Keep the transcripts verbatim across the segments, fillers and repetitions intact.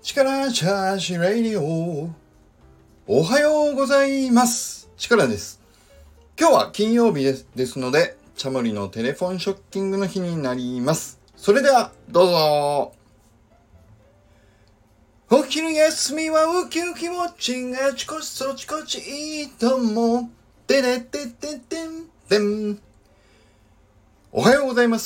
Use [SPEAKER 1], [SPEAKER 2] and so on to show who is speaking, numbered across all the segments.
[SPEAKER 1] 力チャージラディオ。おはようございます。力です。今日は金曜日です、ですので、チャモリのテレフォンショッキングの日になります。それではどうぞ。お昼休みはウキウキウォッチング、あちこちそちこちいいとも。てれてててんてん。おはようございます。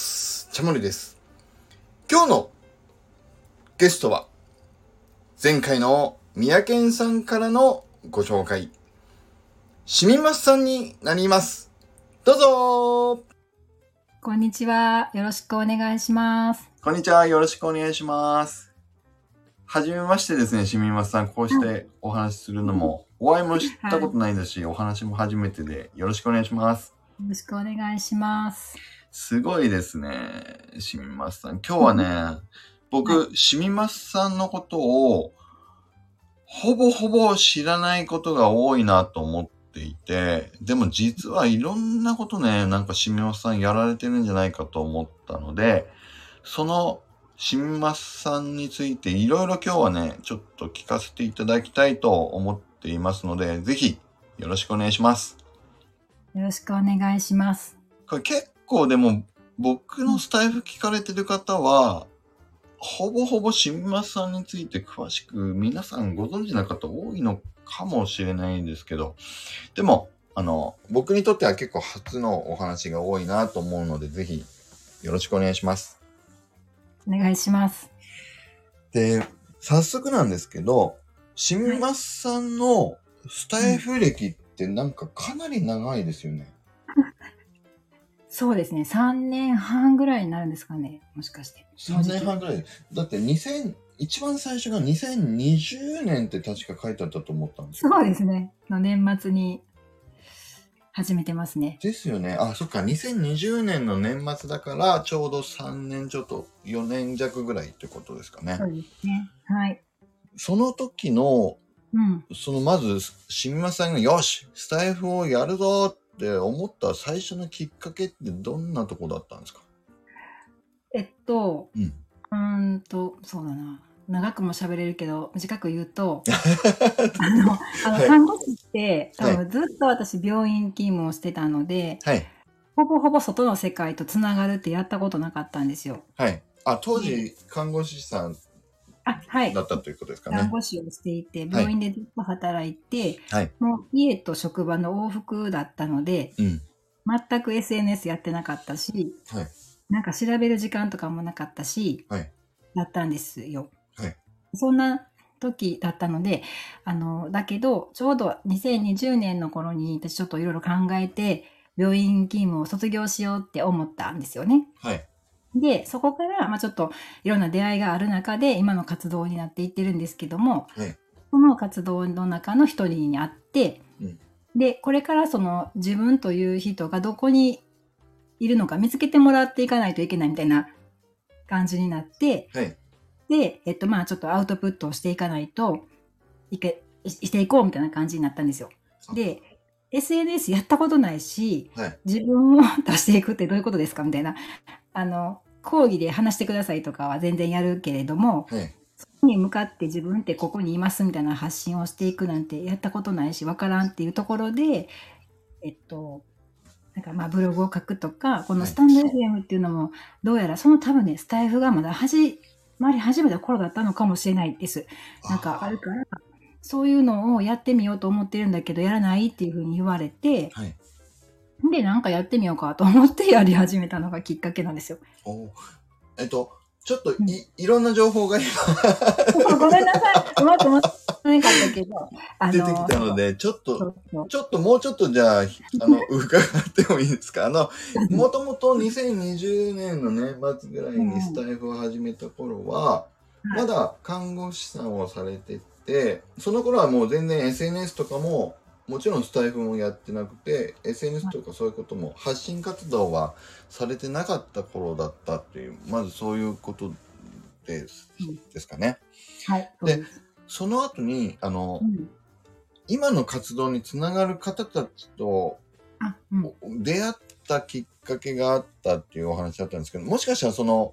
[SPEAKER 1] チャモリです。今日のゲストは、前回の宮健さんからのご紹介、しみますさんになります。どうぞ。
[SPEAKER 2] こんにちは。よろしくお願いします。
[SPEAKER 1] こんにちは。よろしくお願いします。はじめましてですね、しみますさん。こうしてお話しするのも、お会いもしたことないですし、はい、お話も初めてで、よろしくお願いします。
[SPEAKER 2] よろしくお願いします。
[SPEAKER 1] すごいですね、しみますさん。今日はね、うん、僕、はい、しみますさんのことを、ほぼほぼ知らないことが多いなと思っていて、でも実はいろんなことね、なんかしみますさんやられてるんじゃないかと思ったので、そのしみますさんについていろいろ今日はね、ちょっと聞かせていただきたいと思っていますので、ぜひよろしくお願いします。
[SPEAKER 2] よろしくお願いします。
[SPEAKER 1] これ結構でも僕のスタイフ聞かれてる方は、ほぼほぼしみますさんについて詳しく皆さんご存知な方多いのかもしれないんですけど、でもあの僕にとっては結構初のお話が多いなと思うので、ぜひよろしくお願いします。
[SPEAKER 2] お願いします。
[SPEAKER 1] で、早速なんですけど、しみますさんのスタイフ歴ってなんかかなり長いですよね。
[SPEAKER 2] そうですね。さんねんはんぐらいになるんですかね。もしかして。
[SPEAKER 1] さんねんはんぐらい。だってにせん、一番最初がにせんにじゅうねんって確か書いてあったと思ったんですよ。
[SPEAKER 2] そうですね。の年末に始めてますね。
[SPEAKER 1] ですよね。あ、そっか。にせんにじゅうねんの年末だからちょうどさんねんちょっとよねん弱ぐらいってことですかね。
[SPEAKER 2] そうですね。はい。
[SPEAKER 1] その時の、
[SPEAKER 2] うん、
[SPEAKER 1] そのまずしみますさんがよしスタイフをやるぞって思った最初のきっかけってどんなとこだったんですか？
[SPEAKER 2] えっと、
[SPEAKER 1] うん、
[SPEAKER 2] うーんとそうだな。長くも喋れるけど短く言うとあのあの、はい、看護師って多分ずっと私病院勤務をしてたので、はい、ほぼほぼ外の世界とつながるってやったことなかったんですよ。
[SPEAKER 1] はい。あ、当時看護師さんだったということですかね。
[SPEAKER 2] 看護師をしていて病院でずっと働いて、はい、もう家と職場の往復だったので、うん、全く エスエヌエス やってなかったし、はい、なんか調べる時間とかもなかったし、はい、だったんですよ。はい、そんな時だったので、あのだけどちょうどにせんにじゅうねんの頃に私ちょっといろいろ考えて病院勤務を卒業しようって思ったんですよね。はい、でそこから、まあ、ちょっといろんな出会いがある中で今の活動になっていってるんですけども、はい、その活動の中の一人に会って、うん、でこれからその自分という人がどこにいるのか見つけてもらっていかないといけないみたいな感じになって、はい、で、えっとまあちょっとアウトプットをしていかないといけしていこうみたいな感じになったんですよ。で エスエヌエス やったことないし、はい、自分を出していくってどういうことですかみたいな、あの講義で話してくださいとかは全然やるけれども、はい、そこに向かって自分ってここにいますみたいな発信をしていくなんてやったことないしわからんっていうところで、えっとなんかまあブログを書くとかこのスタンド エフエム っていうのもどうやらその多分ねスタイフがまだ始まり始めた頃だったのかもしれないです。なんかあるからそういうのをやってみようと思ってるんだけどやらないっていうふうに言われて、はい、でなんかやってみようかと思ってやり始めたのがきっかけなんですよ。
[SPEAKER 1] おえっとちょっと い,、うん、いろんな情報が
[SPEAKER 2] 今ごめんなさいうまくもなかったけど
[SPEAKER 1] あの出てきたのでちょっとそうそうちょっともうちょっとじゃああの伺ってもいいですか？あのもともとにせんにじゅうねんの年末ぐらいにスタイフを始めた頃は、うん、まだ看護師さんをされてて、その頃はもう全然 エスエヌエス とかももちろんスタイフもやってなくて エスエヌエス とかそういうことも発信活動はされてなかった頃だったっていう、まずそういうことです、うん、ですかね。
[SPEAKER 2] はい。
[SPEAKER 1] で、その後にあの、うん、今の活動につながる方たちと出会ったきっかけがあったっていうお話だったんですけど、もしかしたらその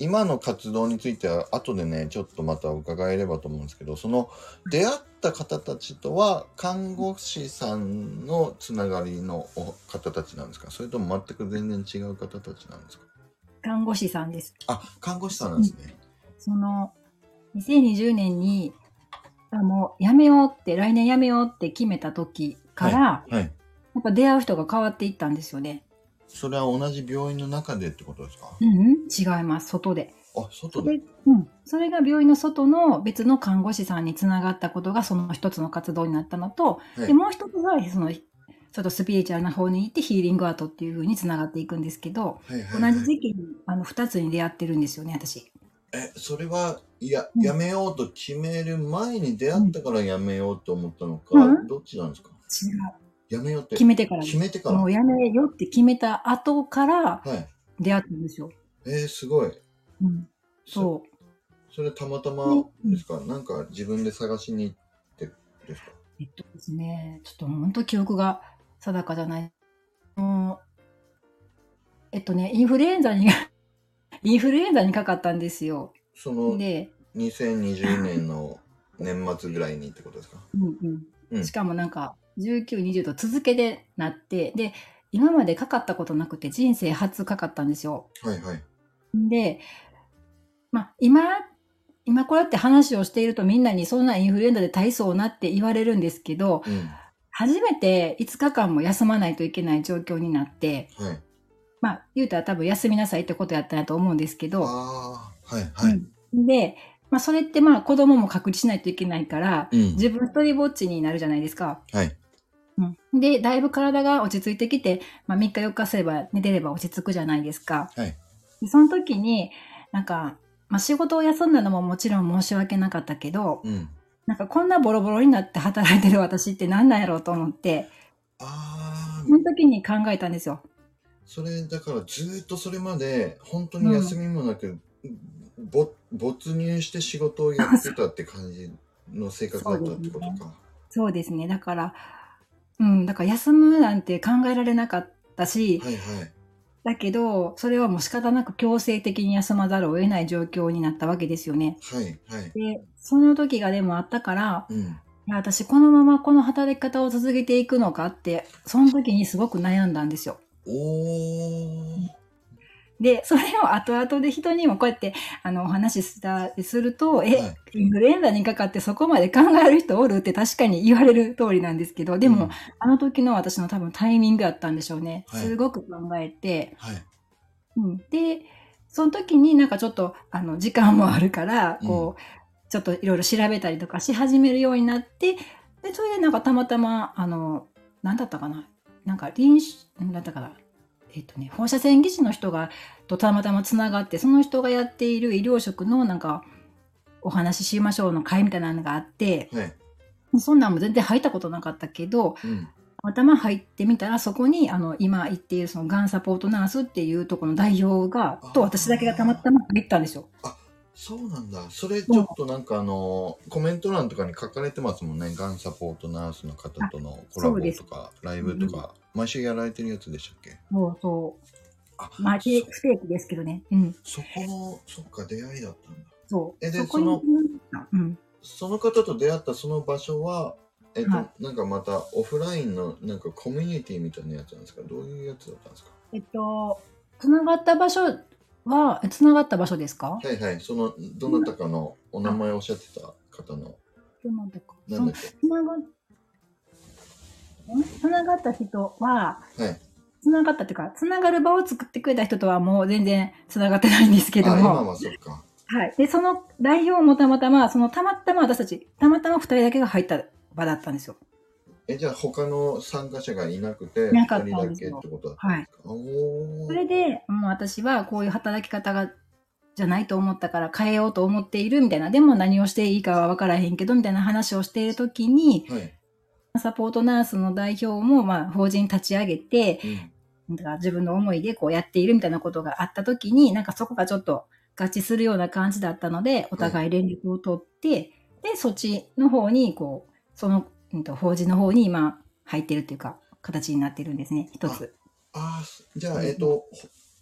[SPEAKER 1] 今の活動については後でねちょっとまた伺えればと思うんですけど、その出会った方たちとは看護師さんのつながりの方たちなんですか、それとも全く全然違う方たちなんですか？
[SPEAKER 2] 看護師さんです。
[SPEAKER 1] あ、看護師さんなんですね。
[SPEAKER 2] そのにせんにじゅうねんにあもうやめようって来年やめようって決めた時から、はいはい、やっぱ出会う人が変わっていったんですよね。
[SPEAKER 1] それは同じ病院の中でってことですか？
[SPEAKER 2] うん、うん、違います。外で。
[SPEAKER 1] あ、外で。
[SPEAKER 2] うん。それが病院の外の別の看護師さんにつながったことがその一つの活動になったのと、はい、でもう一つはそのちょっとスピリチュアルな方に行ってヒーリングアートっていう風につながっていくんですけど、はいはいはい、同じ時期にあのふたつに出会ってるんですよね、私。
[SPEAKER 1] え、それはいや、うん、やめようと決める前に出会ったからやめようと思ったのか、うん、どっちなんですか？
[SPEAKER 2] 違う。
[SPEAKER 1] やめようって
[SPEAKER 2] 決めてから。
[SPEAKER 1] 決めてから。
[SPEAKER 2] もうやめようって決めた後から出会ったんですよ。はい、
[SPEAKER 1] えー、すごい。
[SPEAKER 2] うん。そう。
[SPEAKER 1] それたまたまですか、うん、なんか自分で探しに行ってですか？
[SPEAKER 2] えっとですね、ちょっと本当記憶が定かじゃない。うん、えっとね、インフルエンザにインフルエンザにかかったんですよ。
[SPEAKER 1] そのでにせんにじゅうねんの年末ぐらいにってことですか？
[SPEAKER 2] うんうんうん、しかもなんかじゅうきゅう、にじゅうと続けでなって、で今までかかったことなくて人生初かかったんですよ。
[SPEAKER 1] はいはい。
[SPEAKER 2] で、まあ今今こうやって話をしているとみんなにそんなインフルエンザで大層なって言われるんですけど、うん、初めていつかかんも休まないといけない状況になって、はい、まあ言うたら多分休みなさいってことやったなと思うんですけど、
[SPEAKER 1] あ、はいはい、
[SPEAKER 2] うん、で、まあ、それってまあ子供も隔離しないといけないから、うん、自分一人ぼっちになるじゃないですか。はい、うん、でだいぶ体が落ち着いてきて、まあ、みっかよっかすれば寝てれば落ち着くじゃないですか。はい、でその時になんか、まあ、仕事を休んだのももちろん申し訳なかったけど、うん、なんかこんなボロボロになって働いてる私って何なんやろうと思って、あその時に考えたんですよ。
[SPEAKER 1] それだからずっとそれまで本当に休みもなく、うん、ぼ没入して仕事をやってたって感じの生活だったってことか。
[SPEAKER 2] そうですね。だから、うん、だから休むなんて考えられなかったし、はいはい、だけどそれはもう仕方なく強制的に休まざるを得ない状況になったわけですよね。はいはい、でその時がでもあったから、うん、いや私このままこの働き方を続けていくのかってその時にすごく悩んだんですよ。おー。でそれを後々で人にもこうやってあのお話ししたりすると、え、はい、インフルエンザにかかってそこまで考える人おるって確かに言われる通りなんですけど、でも、うん、あの時の私の多分タイミングだったんでしょうね。はい、すごく考えて、はいうん、でその時になんかちょっとあの時間もあるからこう、うん、ちょっといろいろ調べたりとかし始めるようになって、でそれでなんかたまたまあの何だったかななんか臨床だったかなえっとね、放射線技師の人がとたまたまつながって、その人がやっている医療職のなんかお話ししましょうの会みたいなのがあって、はい、そんなんも全然入ったことなかったけど、うん、たまたま入ってみたらそこにあの今言っているそのがんサポートナースっていうところの代表がと私だけがたまたま入ったんですよ。
[SPEAKER 1] あ、そうなんだ。それちょっとなんかあのコメント欄とかに書かれてますもんね。がんサポートナースの方とのコラボとかライブとか、うん、毎週やられてるやつでしたっけ？
[SPEAKER 2] そうそう。あ、まあ不定期ですけどね。うん。
[SPEAKER 1] そこのそっか出会いだったんだ。
[SPEAKER 2] そう。
[SPEAKER 1] えでその、うん、その方と出会ったその場所はえっと、はい、なんかまたオフラインのなんかコミュニティみたいなやつなんですか？どういうやつだったんですか？
[SPEAKER 2] えっとつながった場所はつながった場所ですか？
[SPEAKER 1] はいはい、そのどなたかのお名前をおっしゃってた方の
[SPEAKER 2] どなたかなんだっけつながつながった人は、はい、つながったっていうかつながる場を作ってくれた人とはもう全然つながってないんですけども、あ
[SPEAKER 1] 今はそっか、
[SPEAKER 2] はい、でその代表もたまたまそのたまたま私たちたまたまふたりだけが入った場だったんですよ。
[SPEAKER 1] えじゃあ他の参加者がいなくてふたりだけってことだったんですか？はい、
[SPEAKER 2] おそれでもう私はこういう働き方がじゃないと思ったから変えようと思っているみたいな、でも何をしていいかは分からへんけどみたいな話をしている時に、はい、サポートナースの代表もまあ法人立ち上げて、うん、だから自分の思いでこうやっているみたいなことがあった時になんかそこがちょっと合致するような感じだったのでお互い連絡を取って、はい、でそっちの方にこうその、うん、と法人の方に今入ってるっていうか形になってるんですね一つ。
[SPEAKER 1] ああじゃあえっと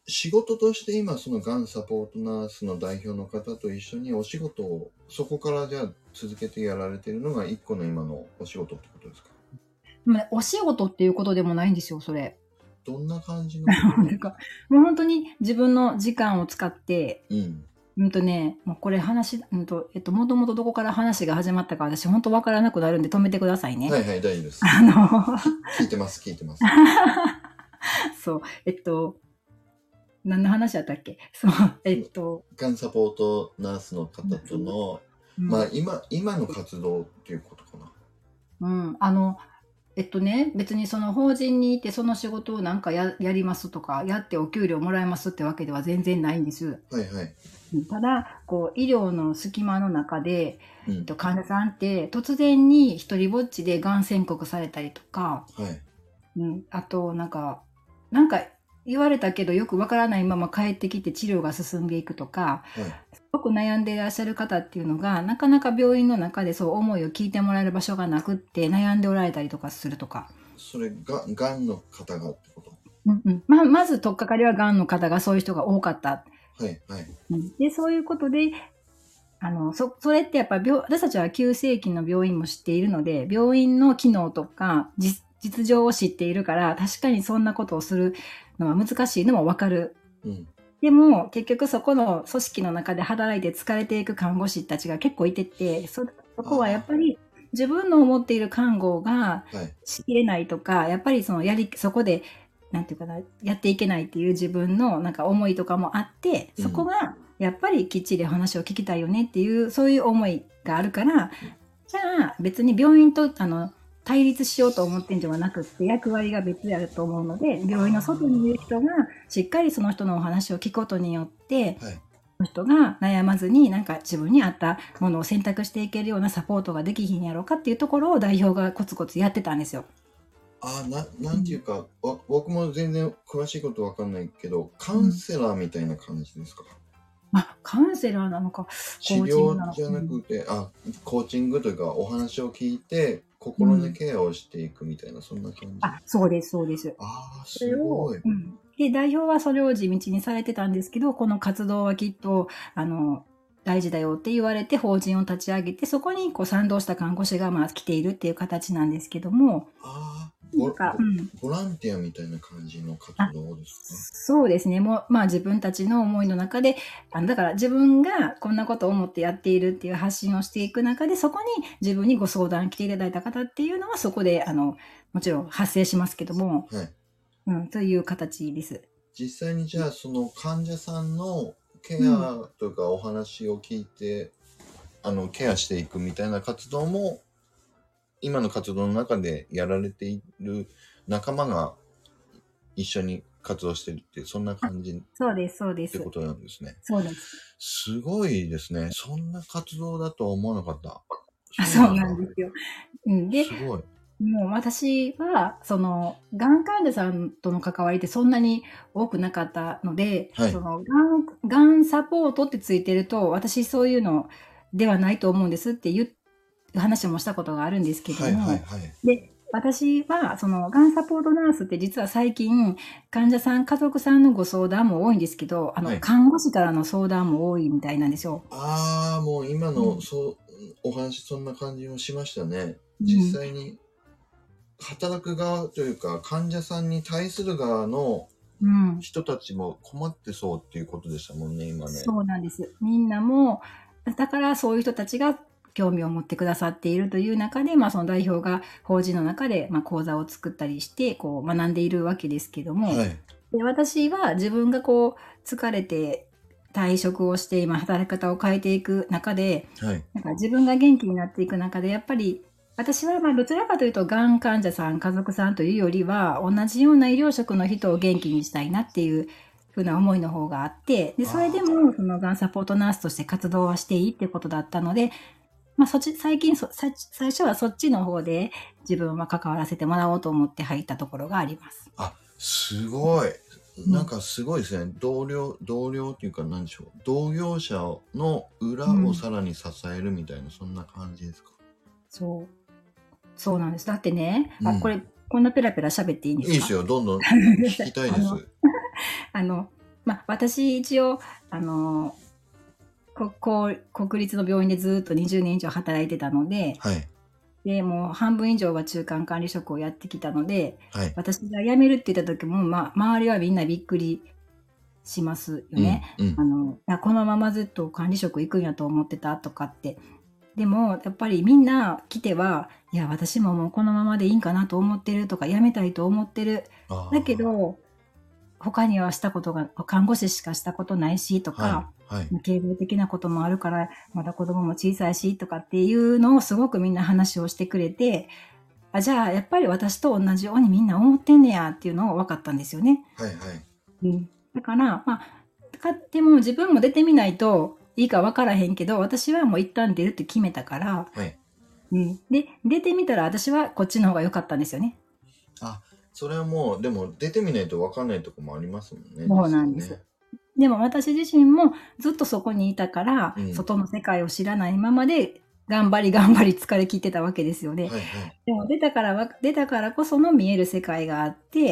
[SPEAKER 1] 仕事として今そのがんサポートナースの代表の方と一緒にお仕事をそこからじゃあ続けてやられているのが一個の今のお仕事ってことですか？
[SPEAKER 2] まあ、お仕事っていうことでもないんですよ、それ。
[SPEAKER 1] どんな感じの
[SPEAKER 2] なんかもう本当に自分の時間を使って、
[SPEAKER 1] うん、
[SPEAKER 2] うんとね、もうこれ話、うんと、えっと、もともとどこから話が始まったか私本当わからなくなるんで止めてくださいね。
[SPEAKER 1] はいはい、大丈夫です。
[SPEAKER 2] あの
[SPEAKER 1] 聞いてます、聞いてます。
[SPEAKER 2] そう、えっと、何の話だったっけ？そう、えっと。
[SPEAKER 1] がんサポートナースの方との、うん、まあ今、今の活動っていうことかな。
[SPEAKER 2] うん、あの、えっとね、別にその法人にいてその仕事をなんか や, やりますとか、やってお給料もらえますってわけでは全然ないんです。
[SPEAKER 1] はいはい。
[SPEAKER 2] ただ、こう、医療の隙間の中で、うん、えっと、患者さんって突然に一人ぼっちでがん宣告されたりとか、
[SPEAKER 1] はい
[SPEAKER 2] うん、あと、なんか、なんか言われたけどよくわからないまま帰ってきて治療が進んでいくとか、はい、すごく悩んでいらっしゃる方っていうのが、なかなか病院の中でそう思いを聞いてもらえる場所がなくって悩んでおられたりとかするとか。
[SPEAKER 1] それが、がんの方がってこと？
[SPEAKER 2] うんうん。まあ、まず取っかかりはがんの方がそういう人が多かった。
[SPEAKER 1] はいはい。
[SPEAKER 2] うん、で、そういうことで、あの、そ、それってやっぱ病、私たちは急性期の病院も知っているので、病院の機能とか実、実情を知っているから、確かにそんなことをするのは難しいのもわかる。うん、でも、結局そこの組織の中で働いて疲れていく看護師たちが結構いてて、そ、そこはやっぱり自分の思っている看護がしきれないとか、はい、やっぱりそのやり、そこで、なんていうかな、やっていけないっていう自分のなんか思いとかもあって、そこがやっぱりきっちり話を聞きたいよねっていう、そういう思いがあるから、じゃあ別に病院とあの対立しようと思ってんではなくって役割が別であると思うので、病院の外にいる人がしっかりその人のお話を聞くことによって、はい、その人が悩まずになんか自分に合ったものを選択していけるようなサポートができひんやろうかっていうところを代表がコツコツやってたんですよ。
[SPEAKER 1] あななんていうか、うん、僕も全然詳しいことわかんないけど、カウンセラーみたいな感じですか？
[SPEAKER 2] うん、あ、カウンセラーなのか、
[SPEAKER 1] 治療じゃなくて、うん、あ、コーチングというかお話を聞いて心のケアをしていくみたいな、うん、そんな感じ。
[SPEAKER 2] あ、そうですそうです。
[SPEAKER 1] ああ、すごい。
[SPEAKER 2] うん、で代表はそれを地道にされてたんですけど、この活動はきっとあの大事だよって言われて法人を立ち上げて、そこにこう賛同した看護師がまあ来ているっていう形なんですけども。
[SPEAKER 1] あボ, ボ, うん、ボランティアみたいな感じの活動ですか？
[SPEAKER 2] そうですね。もう、まあ自分たちの思いの中で、あのだから自分がこんなことを思ってやっているっていう発信をしていく中で、そこに自分にご相談来ていただいた方っていうのはそこで、あの、もちろん発生しますけども、はい、うん、という形です。
[SPEAKER 1] 実際にじゃあその患者さんのケアとかお話を聞いて、うん、あのケアしていくみたいな活動も今の活動の中でやられている仲間が一緒に活動してるっていう、そんな感じ。
[SPEAKER 2] そうですそうです
[SPEAKER 1] ってことなんですね。
[SPEAKER 2] そうです。
[SPEAKER 1] すごいですね。そんな活動だとは思わなかった。
[SPEAKER 2] あ、そうなんですよ。うん、ですごい。もう私はそのがん患者さんとの関わりってそんなに多くなかったので、はい、そのがん、がんサポートってついてると私そういうのではないと思うんですっていう話もしたことがあるんですけども、はいはいはい、で私はそのがんサポートナースって実は最近患者さん家族さんのご相談も多いんですけど、あの、はい、看護師からの相談も多いみたいなんですよ。
[SPEAKER 1] ああ、もう今の、うん、そうお話そんな感じもしましたね。実際に働く側というか患者さんに対する側の人たちも困ってそうっていうことでしたもんね、今ね。
[SPEAKER 2] そうなんです。みんなもだからそういう人たちが興味を持ってくださっているという中で、まあ、その代表が法人の中で、まあ、講座を作ったりしてこう学んでいるわけですけども、はい、で私は自分がこう疲れて退職をして今働き方を変えていく中で、はい、なんか自分が元気になっていく中でやっぱり私はまあどちらかというとがん患者さん家族さんというよりは同じような医療職の人を元気にしたいなっていうふうな思いの方があって、でそれでもそのがんサポートナースとして活動はしていいっていうことだったので、まあ、そっち最近そ最初はそっちの方で自分は関わらせてもらおうと思って入ったところがあります。
[SPEAKER 1] あ、すごい。なんかすごいですね。うん、同僚同僚っていうか何でしょう。同業者の裏をさらに支えるみたいな、うん、そんな感じですか。
[SPEAKER 2] そうそうなんです。だってね、うん、あこれこんなペラペラ喋っていいんですか。
[SPEAKER 1] いいですよ。どんどん聞きたいです。
[SPEAKER 2] あのあのまあ、私一応、あのここ国立の病院でずっとにじゅうねん以上働いてたので、はい、でもう半分以上は中間管理職をやってきたので、はい、私が辞めるって言った時も、まあ、周りはみんなびっくりしますよね。うんうん、あのいやこのままずっと管理職行くんやと思ってたとかって。でもやっぱりみんな来てはいや私ももうこのままでいいんかなと思ってるとか辞めたいと思ってる。だけど他にはしたことが看護師しかしたことないしとか、はいはい、経済的なこともあるからまだ子供も小さいしとかっていうのをすごくみんな話をしてくれて、あじゃあやっぱり私と同じようにみんな思ってんねやっていうのを分かったんですよね。はいはいうん、だからまあでも自分も出てみないといいか分からへんけど私はもう一旦出るって決めたから、はいうん、で出てみたら私はこっちの方が良かったんですよね。
[SPEAKER 1] あそれはもうでも出てみないと分かんないとこもありますもんね。
[SPEAKER 2] そうなんです、ね、でも私自身もずっとそこにいたから、うん、外の世界を知らないままで頑張り頑張り疲れ切ってたわけですよね。はいはい、でも出たから出たからこその見える世界があって、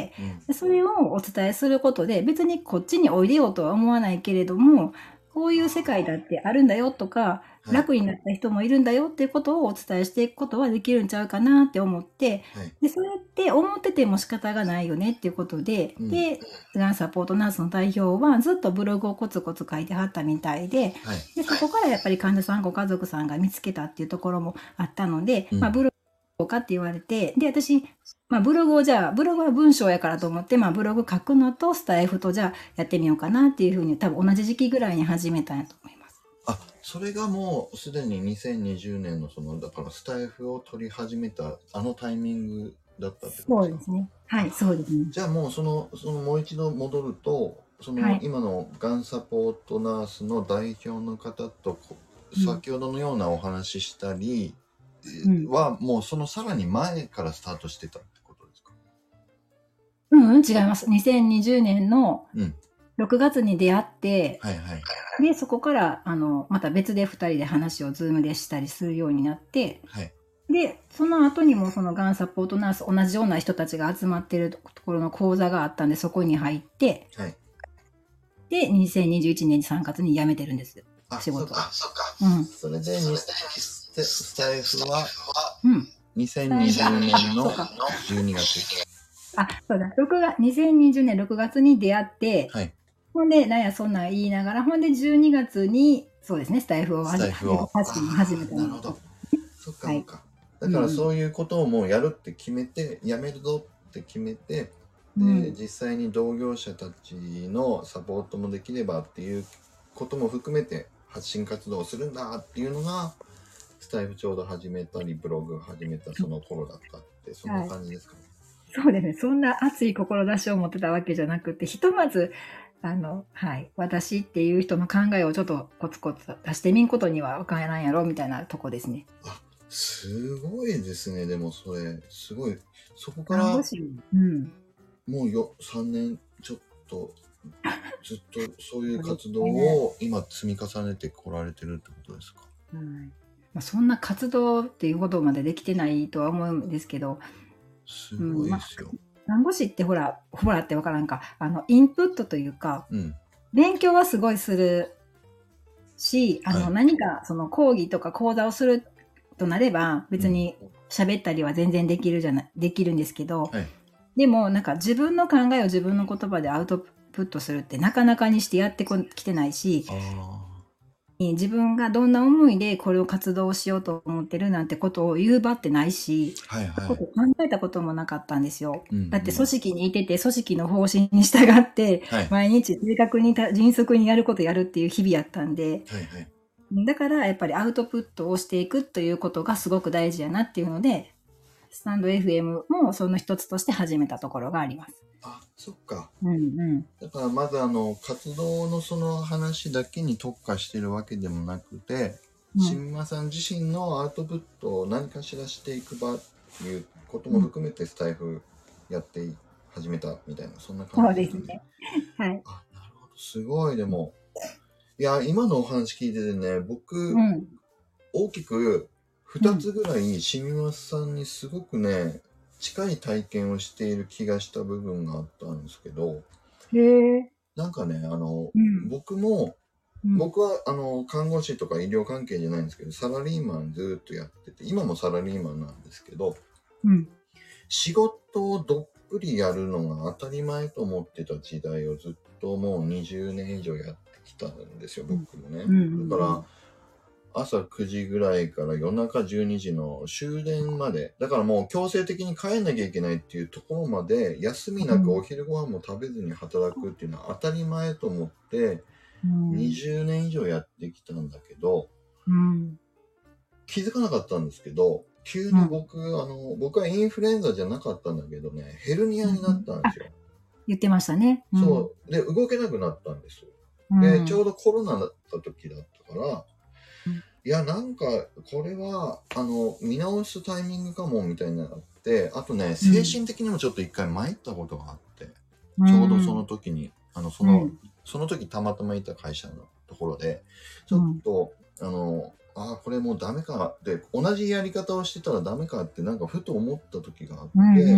[SPEAKER 2] うん、それをお伝えすることで別にこっちにおいでよとは思わないけれどもこういう世界だってあるんだよとか、はい、楽になった人もいるんだよっていうことをお伝えしていくことはできるんちゃうかなって思って、はい、でそれって思ってても仕方がないよねっていうことで、うん、でがんサポートナースの代表はずっとブログをコツコツ書いてはったみたいで、はい、でそこからやっぱり患者さんご家族さんが見つけたっていうところもあったので、うんまあ、ブログかって言われてで私まあ、ブログをじゃあブログは文章やからと思って、まあ、ブログ書くのとスタイフとじゃあやってみようかなっていうふうに多分同じ時期ぐらいに始めたんやと思います。
[SPEAKER 1] あそれがもうすでににせんにじゅうねんのそのだからスタイフを取り始めたあのタイミングだったってことですか？
[SPEAKER 2] そうですね。はいそうですね。
[SPEAKER 1] じゃあもうそのそのもう一度戻るとその今のがんサポートナースの代表の方と先ほどのようなお話ししたりは、うん、もうそのさらに前からスタートしてたってことですか？
[SPEAKER 2] うん、うん、違います。にせんにじゅうねんのろくがつに出会って、うんはいはい、でそこからあのまた別でふたりで話をズームでしたりするようになって、はい、でその後にもそのがんサポートナース同じような人たちが集まってるところの講座があったんでそこに入って、はい、でにせんにじゅういちねんさんがつに辞めてるんです
[SPEAKER 1] あ仕事。あそうかそうか、うん、それでスタイフは、うん、にせんにじゅうねんのじゅうにがつ
[SPEAKER 2] あそうだろくがつにせんにじゅうねんろくがつに出会って、はい、ほんでなんやそんなん言いながらほんでじゅうにがつにそうですねスタイフを始めた
[SPEAKER 1] なるほどそっかそっか、はい、だからそういうことをもうやるって決めて、うん、やめるぞって決めてで、うん、実際に同業者たちのサポートもできればっていうことも含めて発信活動をするんだっていうのがスタイフちょうど始めたりブログを始めたその頃だったってそんな感じですかね、
[SPEAKER 2] はい、そうですねそんな熱い志を持ってたわけじゃなくてひとまずあの、はい、私っていう人の考えをちょっとコツコツ出してみんことには分からんやろみたいなとこですね。
[SPEAKER 1] あすごいですね。でもそれすごいそこから、
[SPEAKER 2] うん、
[SPEAKER 1] もうよさんねんちょっとずっとそういう活動を今積み重ねてこられてるってことですか？
[SPEAKER 2] うんまあ、そんな活動っていうことまでできてないとは思うんですけど
[SPEAKER 1] すごいですよ、うん
[SPEAKER 2] まあ、看護師ってほらほらって分からんかあのインプットというか、うん、勉強はすごいするしあの、はい、何かその講義とか講座をするとなれば別に喋ったりは全然できるじゃないできるんですけど、はい、でもなんか自分の考えを自分の言葉でアウトプットするってなかなかにしてやってきてないし自分がどんな思いでこれを活動しようと思ってるなんてことを言う場ってないし、はいはい、こと考えたこともなかったんですよ、うんうん、だって組織にいてて組織の方針に従って毎日正確に迅速にやることやるっていう日々やったんで、はいはい、だからやっぱりアウトプットをしていくということがすごく大事やなっていうのでスタンド エフエム もその一つとして始めたところがあります。
[SPEAKER 1] あ、そっか。
[SPEAKER 2] うんうん。
[SPEAKER 1] だからまずあの活動のその話だけに特化してるわけでもなくて、うん、新間さん自身のアウトプットを何かしらしていく場っていうことも含めてスタイフやって始めたみたいな、そんな感じですね。
[SPEAKER 2] そうですね。はい。
[SPEAKER 1] あ、なるほど。すごいでも、いや今のお話聞いててね、僕、うん、大きくふたつぐらい新間さんにすごくね近い体験をしている気がした部分があったんですけど、
[SPEAKER 2] へー
[SPEAKER 1] なんかね、あの、うん、僕も、うん、僕はあの看護師とか医療関係じゃないんですけど、サラリーマンずっとやってて、今もサラリーマンなんですけど、うん、仕事をどっぷりやるのが当たり前と思ってた時代をずっともうにじゅうねん以上やってきたんですよ、僕もね。うん、だから、朝くじぐらいから夜中じゅうにじの終電まで、だからもう強制的に帰んなきゃいけないっていうところまで、休みなくお昼ご飯も食べずに働くっていうのは当たり前と思って、にじゅうねん以上やってきたんだけど、うん、気づかなかったんですけど、急に僕、うん、あの、僕はインフルエンザじゃなかったんだけどね、ヘルニアになったんですよ。うん、
[SPEAKER 2] 言ってましたね。
[SPEAKER 1] うん、そう。で、動けなくなったんですよ。うん、で、ちょうどコロナだった時だったから、うん、いや、なんか、これは、あの、見直すタイミングかも、みたいなのがあって、あとね、精神的にもちょっと一回参ったことがあって、うん、ちょうどその時に、あの、その、うん、その時たまたまいた会社のところで、ちょっと、うん、あの、ああ、これもうダメかって、同じやり方をしてたらダメかってなんかふと思った時があって、うんうんうん、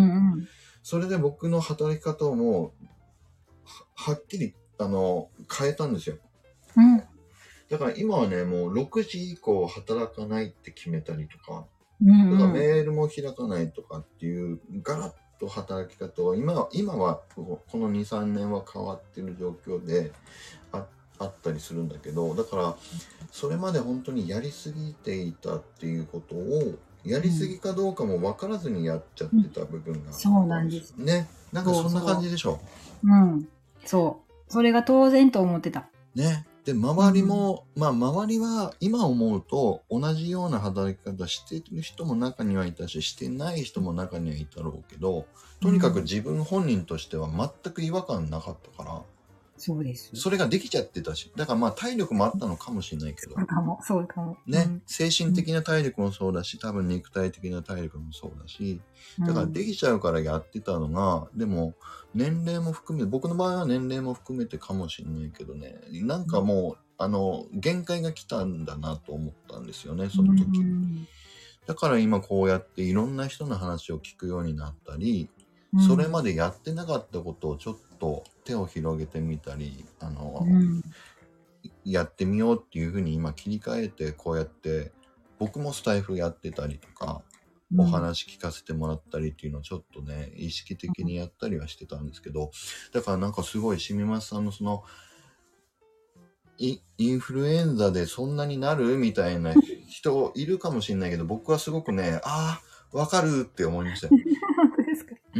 [SPEAKER 1] それで僕の働き方をもう、は, はっきり、あの、変えたんですよ。うん、だから今はね、もうろくじ以降働かないって決めたりとか、うんうん、だからメールも開かないとかっていう、ガラッと働き方を、今は、今はこのに、さんねんは変わってる状況で、ああったりするんだけど、だからそれまで本当にやりすぎていたっていうことをやりすぎかどうかも分からずにやっちゃってた部分があったんです、
[SPEAKER 2] そうなんです
[SPEAKER 1] ね。なんかそんな感じでしょ。
[SPEAKER 2] うん、そうそれが当然と思ってた
[SPEAKER 1] ね。で周りも、うん、まあ周りは今思うと同じような働き方してる人も中にはいたし、してない人も中にはいたろうけど、とにかく自分本人としては全く違和感なかったから、
[SPEAKER 2] そうです。
[SPEAKER 1] それができちゃってたし、だからまあ体力もあったのかもしれないけど。
[SPEAKER 2] そうかも、そうかも。
[SPEAKER 1] ね、うん、精神的な体力もそうだし、多分肉体的な体力もそうだし、だからできちゃうからやってたのが、うん、でも年齢も含めて、僕の場合は年齢も含めてかもしれないけどね、なんかもう、うん、あの、限界が来たんだなと思ったんですよね、その時。うん、だから今こうやっていろんな人の話を聞くようになったり、それまでやってなかったことをちょっと手を広げてみたり、あの、うん、やってみようっていうふうに今切り替えて、こうやって僕もスタイフやってたりとか、お話聞かせてもらったりっていうのをちょっとね、意識的にやったりはしてたんですけど、だからなんかすごいしみますさんのそのインフルエンザでそんなになるみたいな人いるかもしれないけど、僕はすごくね、ああ、わかるって思いましたよ。
[SPEAKER 2] 本当ですか？
[SPEAKER 1] うん。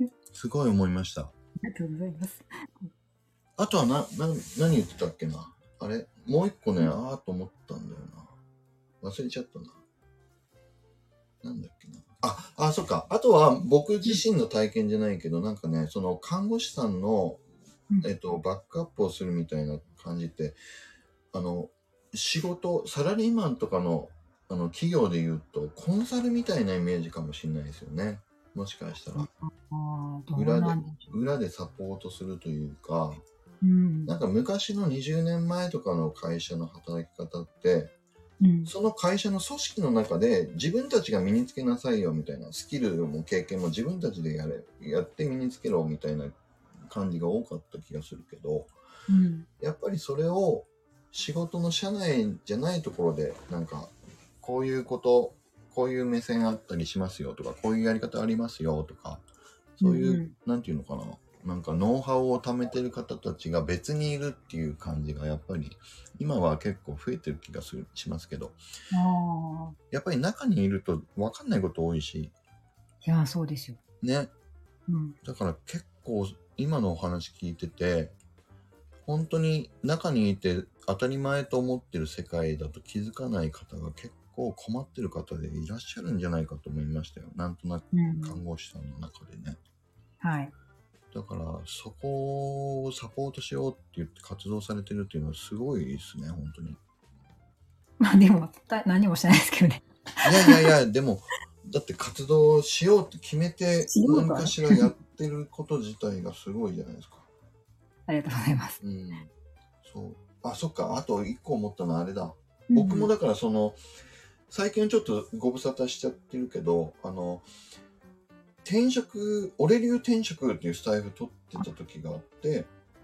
[SPEAKER 1] すごい思いました。
[SPEAKER 2] ありがとうございます。
[SPEAKER 1] あとはな、な、何言ってたっけな。あれもう一個ね、ああと思ったんだよな。忘れちゃったな。なんだっけな。あ、あ、そっか。あとは僕自身の体験じゃないけど、なんかね、その看護師さんの、えっと、バックアップをするみたいな感じって、あの、仕事、サラリーマンとかの、あの、企業で言うと、コンサルみたいなイメージかもしれないですよね。もしかしたら。裏で、裏でサポートするというか、うん、なんか昔のにじゅうねんまえとかの会社の働き方って、うん、その会社の組織の中で自分たちが身につけなさいよみたいな、スキルも経験も自分たちでやれ、やって身につけろみたいな感じが多かった気がするけど、うん、やっぱりそれを仕事の社内じゃないところで、なんかこういうこと、こういう目線あったりしますよとか、こういうやり方ありますよとか、そういう、うん、なんていうのかな、なんかノウハウを貯めてる方たちが別にいるっていう感じがやっぱり今は結構増えてる気がするしますけど、あ、やっぱり中にいると分かんないこと多いし、
[SPEAKER 2] いやそうですよ
[SPEAKER 1] ね、うん、だから結構今のお話聞いてて、本当に中にいて当たり前と思ってる世界だと気づかない方が結構困ってる方でいらっしゃるんじゃないかと思いましたよ。なんとなく看護師さんの中でね、
[SPEAKER 2] うん、はい。
[SPEAKER 1] だからそこをサポートしようって言って活動されてるっていうのはすごいですね、本当に。
[SPEAKER 2] まあでも何もしないですけどね。
[SPEAKER 1] いやいやいや、でもだって活動しようって決めて何かしらやってること自体がすごいじゃないですか。
[SPEAKER 2] ありがとうございます。
[SPEAKER 1] うん。そう。あ、そっか。あと一個思ったのはあれだ。うん、僕もだからその最近ちょっとご無沙汰しちゃってるけど、あの。転職、俺流転職っていうスタイル取ってた時があって、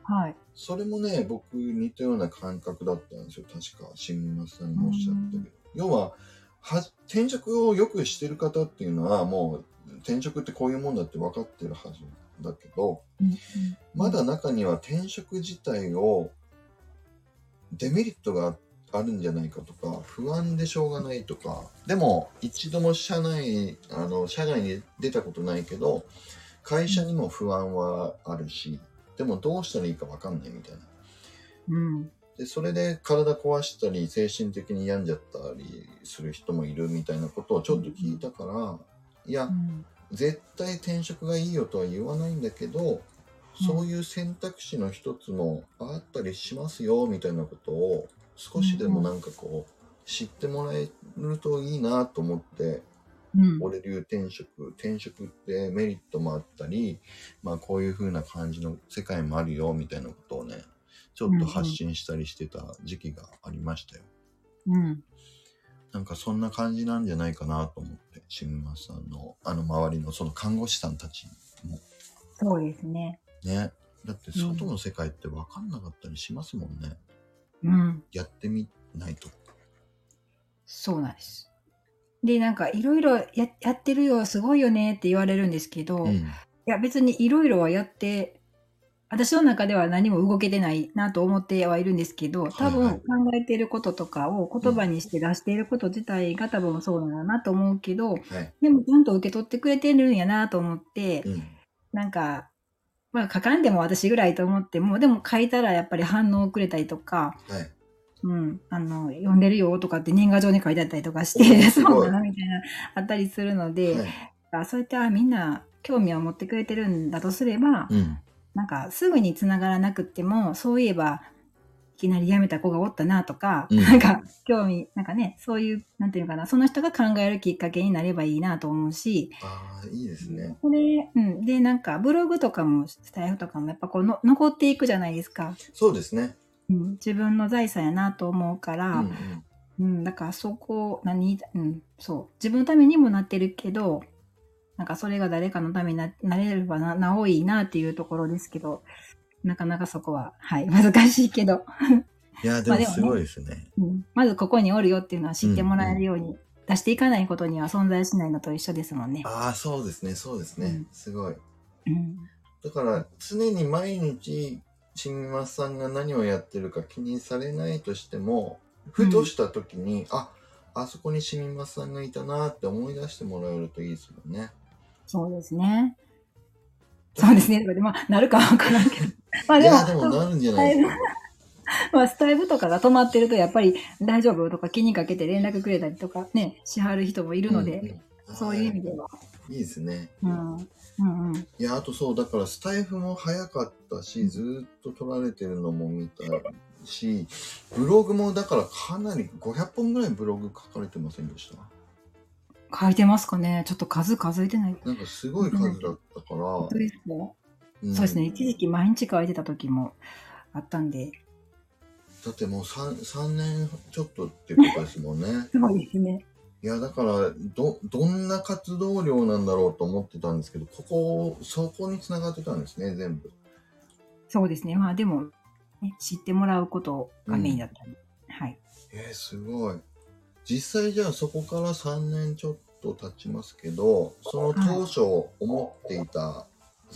[SPEAKER 2] はい。
[SPEAKER 1] それもね、僕似たような感覚だったんですよ。確か、新村さんもおっしゃったけど。要は、は、転職をよくしてる方っていうのは、もう、転職ってこういうもんだって分かってるはずだけど、うんうん、まだ中には転職自体を、デメリットがあるんじゃないかとか、不安でしょうがないとか、でも、一度も社内、あの、社外に出たことないけど、会社にも不安はあるし、でもどうしたらいいか分かんないみたいな。
[SPEAKER 2] うん、
[SPEAKER 1] でそれで体壊したり精神的に病んじゃったりする人もいるみたいなことをちょっと聞いたから、うん、いや、うん、絶対転職がいいよとは言わないんだけど、そういう選択肢の一つもあったりしますよみたいなことを少しでもなんかこう知ってもらえるといいなと思って、うん、俺流転職転職ってメリットもあったり、まあこういう風な感じの世界もあるよみたいなことをね、ちょっと発信したりしてた時期がありましたよ。
[SPEAKER 2] うん。
[SPEAKER 1] なんかそんな感じなんじゃないかなと思って、新村さんのあの周りのその看護師さんたちも。
[SPEAKER 2] そうですね。
[SPEAKER 1] ね。だって外の世界って分かんなかったりしますもんね。
[SPEAKER 2] うん。
[SPEAKER 1] やってみないと。
[SPEAKER 2] そうなんです。で、なんかいろいろやってるよ、すごいよねって言われるんですけど、うん、いや別にいろいろはやって、私の中では何も動けてないなと思ってはいるんですけど、多分考えていることとかを言葉にして出していること自体が多分そうなんだなと思うけど、はい、でもちゃんと受け取ってくれてるんやなと思って、うん、なんか、まあ書かんでも私ぐらいと思っても、でも書いたらやっぱり反応をくれたりとか、はい、うん、あの、読んでるよとかって年賀状に書いてあったりとかして、そうだなみたいな、あったりするので、はい、そういったみんな興味を持ってくれてるんだとすれば、うん、なんかすぐに繋がらなくっても、そういえば、いきなり辞めた子がおったなとか、うん、なんか興味、なんかね、そういう、なんていうかな、その人が考えるきっかけになればいいなと思うし。
[SPEAKER 1] ああ、いいですね。
[SPEAKER 2] これ、うん。で、なんかブログとかもスタイフとかもやっぱこうの残っていくじゃないですか。
[SPEAKER 1] そうですね。
[SPEAKER 2] うん、自分の財産やなと思うから、うん、うんうん、だからそこ、何、うん、そう。自分のためにもなってるけど、なんかそれが誰かのために な, なれればな、なおいいなっていうところですけど、なかなかそこは、はい、難しいけど。
[SPEAKER 1] いや、でもすごいですね。
[SPEAKER 2] まあでもね、うん。まずここにおるよっていうのは知ってもらえるように、うんうん、出していかないことには存在しないのと一緒ですもんね。
[SPEAKER 1] ああ、そうですね、そうですね。うん、すごい。
[SPEAKER 2] うん、
[SPEAKER 1] だから常に毎日、新村さんが何をやってるか気にされないとしても、ふとした時に、うん、あ、あそこに新村さんがいたなって思い出してもらえるといいですもんね。
[SPEAKER 2] そうですね。そうですね。まあ、なるかわからんけど。まあでも、いや、
[SPEAKER 1] でもなるんじゃないですか。
[SPEAKER 2] まあ、スタイルとかが止まってると、やっぱり大丈夫とか気にかけて連絡くれたりとかね、しはる人もいるので、うんうん、そういう意味では。
[SPEAKER 1] いいですね。
[SPEAKER 2] うんうんうん、い
[SPEAKER 1] や、あとそう、だからスタイフも早かったし、ずっと撮られてるのも見たし、ブログもだからかなりごひゃっぽんぐらいブログ書かれてませんでした？
[SPEAKER 2] 書いてますかね。ちょっと数数えてない。
[SPEAKER 1] なんかすごい数だったから。
[SPEAKER 2] 本当ですか？うん、そうですね。一時期毎日書いてた時もあったんで。
[SPEAKER 1] だってもう 3, 3年ちょっとってことですもんね。
[SPEAKER 2] そうですね。
[SPEAKER 1] いや、だから、ど、どんな活動量なんだろうと思ってたんですけど、ここ、そこに繋がってたんですね、全部。
[SPEAKER 2] そうですね。まあでも、ね、知ってもらうことがメインだったんで、うん、はい。
[SPEAKER 1] えー、すごい。実際じゃあそこからさんねんちょっと経ちますけど、その当初思っていた、はい、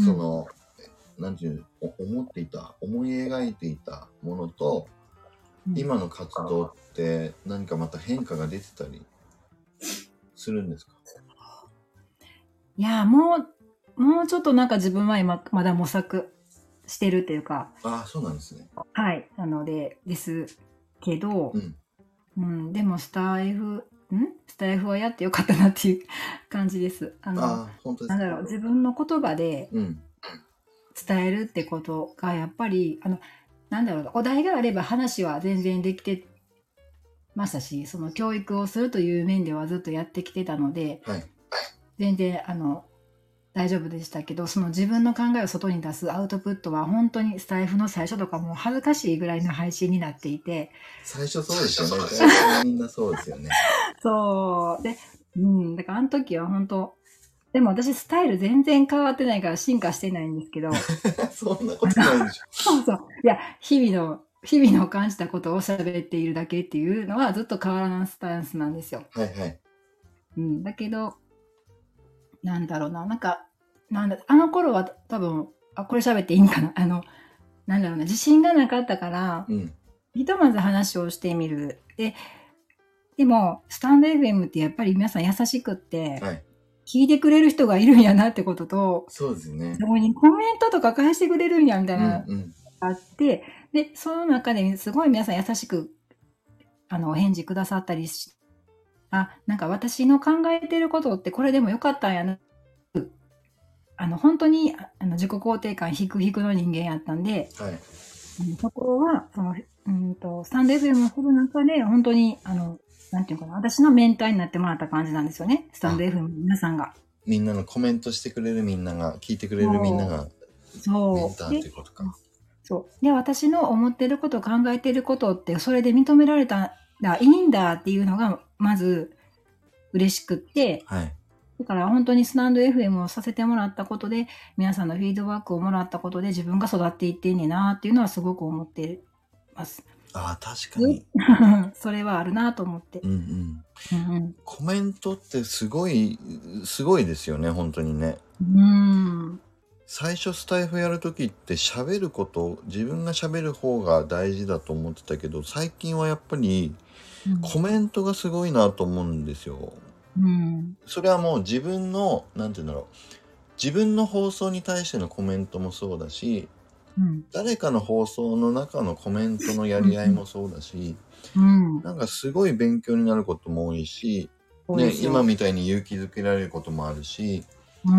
[SPEAKER 1] その、うん、なんていうの、思っていた、思い描いていたものと、うん、今の活動って何かまた変化が出てたりするんですか？
[SPEAKER 2] いや、もう、もうちょっとなんか自分は今まだ模索してるっていうか。
[SPEAKER 1] ああ、そうなんですね。
[SPEAKER 2] はい。なので、ですけど、うんうん、でもスタイフ、んスタイフはやってよかったなっていう感じです。あの、
[SPEAKER 1] あ、本当ですか？
[SPEAKER 2] なんだろう、自分の言葉で伝えるってことがやっぱり、あの、なんだろう、お題があれば話は全然できてましたし、その教育をするという面ではずっとやってきてたので、はい、全然、あの、大丈夫でしたけど、その自分の考えを外に出すアウトプットは本当にスタイフの最初とかも恥ずかしいぐらいの配信になっていて。
[SPEAKER 1] 最初そうですよね。最初みんなそうですよね。
[SPEAKER 2] そう。で、うん。だからあの時は本当、 でも私スタイル全然変わってないから進化してないんですけど。
[SPEAKER 1] そんなことないでしょ。
[SPEAKER 2] そうそう。いや、日々の、日々の感じたことを喋っているだけっていうのはずっと変わらないスタンスなんですよ。
[SPEAKER 1] はいはい。
[SPEAKER 2] うん、だけど、なんだろうな、なんか、なんだ、あの頃は多分、あ、これ喋っていいんかな。あの、なんだろうな、自信がなかったから、うん、ひとまず話をしてみる。で、でも、スタンド エフエム ってやっぱり皆さん優しくって、はい、聞いてくれる人がいるんやなってことと、
[SPEAKER 1] そうですね。
[SPEAKER 2] そこにコメントとか返してくれるんやみたいな、うんうん、あって、で、その中ですごい皆さん優しく、あの、お返事くださったりし、あ、なんか私の考えてることってこれでもよかったんやな。あの、本当に、あの、自己肯定感低く低くの人間やったんで、はい、そこは、その、うんと、スタンド エフエム をする中で、本当に、あの、なんていうかな、私のメンターになってもらった感じなんですよね。スタンド エフエム の皆さんが。
[SPEAKER 1] みんなのコメントしてくれるみんなが、聞いてくれるみんなが、そうメンターっていうことか。
[SPEAKER 2] そう。で、私の思ってること、考えてることって、それで認められたらいいんだっていうのが、まず、嬉しくって、はい。だから本当にスタンド エフエム をさせてもらったことで、皆さんのフィードバックをもらったことで、自分が育っていってんねんなっていうのはすごく思ってます。
[SPEAKER 1] ああ、確かに。
[SPEAKER 2] それはあるなと思って。うんうん。
[SPEAKER 1] うんうん、コメントってすごい、すごいですよね、本当にね。
[SPEAKER 2] うん。
[SPEAKER 1] 最初スタイフやるときって喋ること、自分が喋る方が大事だと思ってたけど、最近はやっぱりコメントがすごいなと思うんですよ。うん、それはもう自分の、なんていうんだろう。自分の放送に対してのコメントもそうだし、うん、誰かの放送の中のコメントのやり合いもそうだし、うん、なんかすごい勉強になることも多いし、ね、今みたいに勇気づけられることもあるし、うん、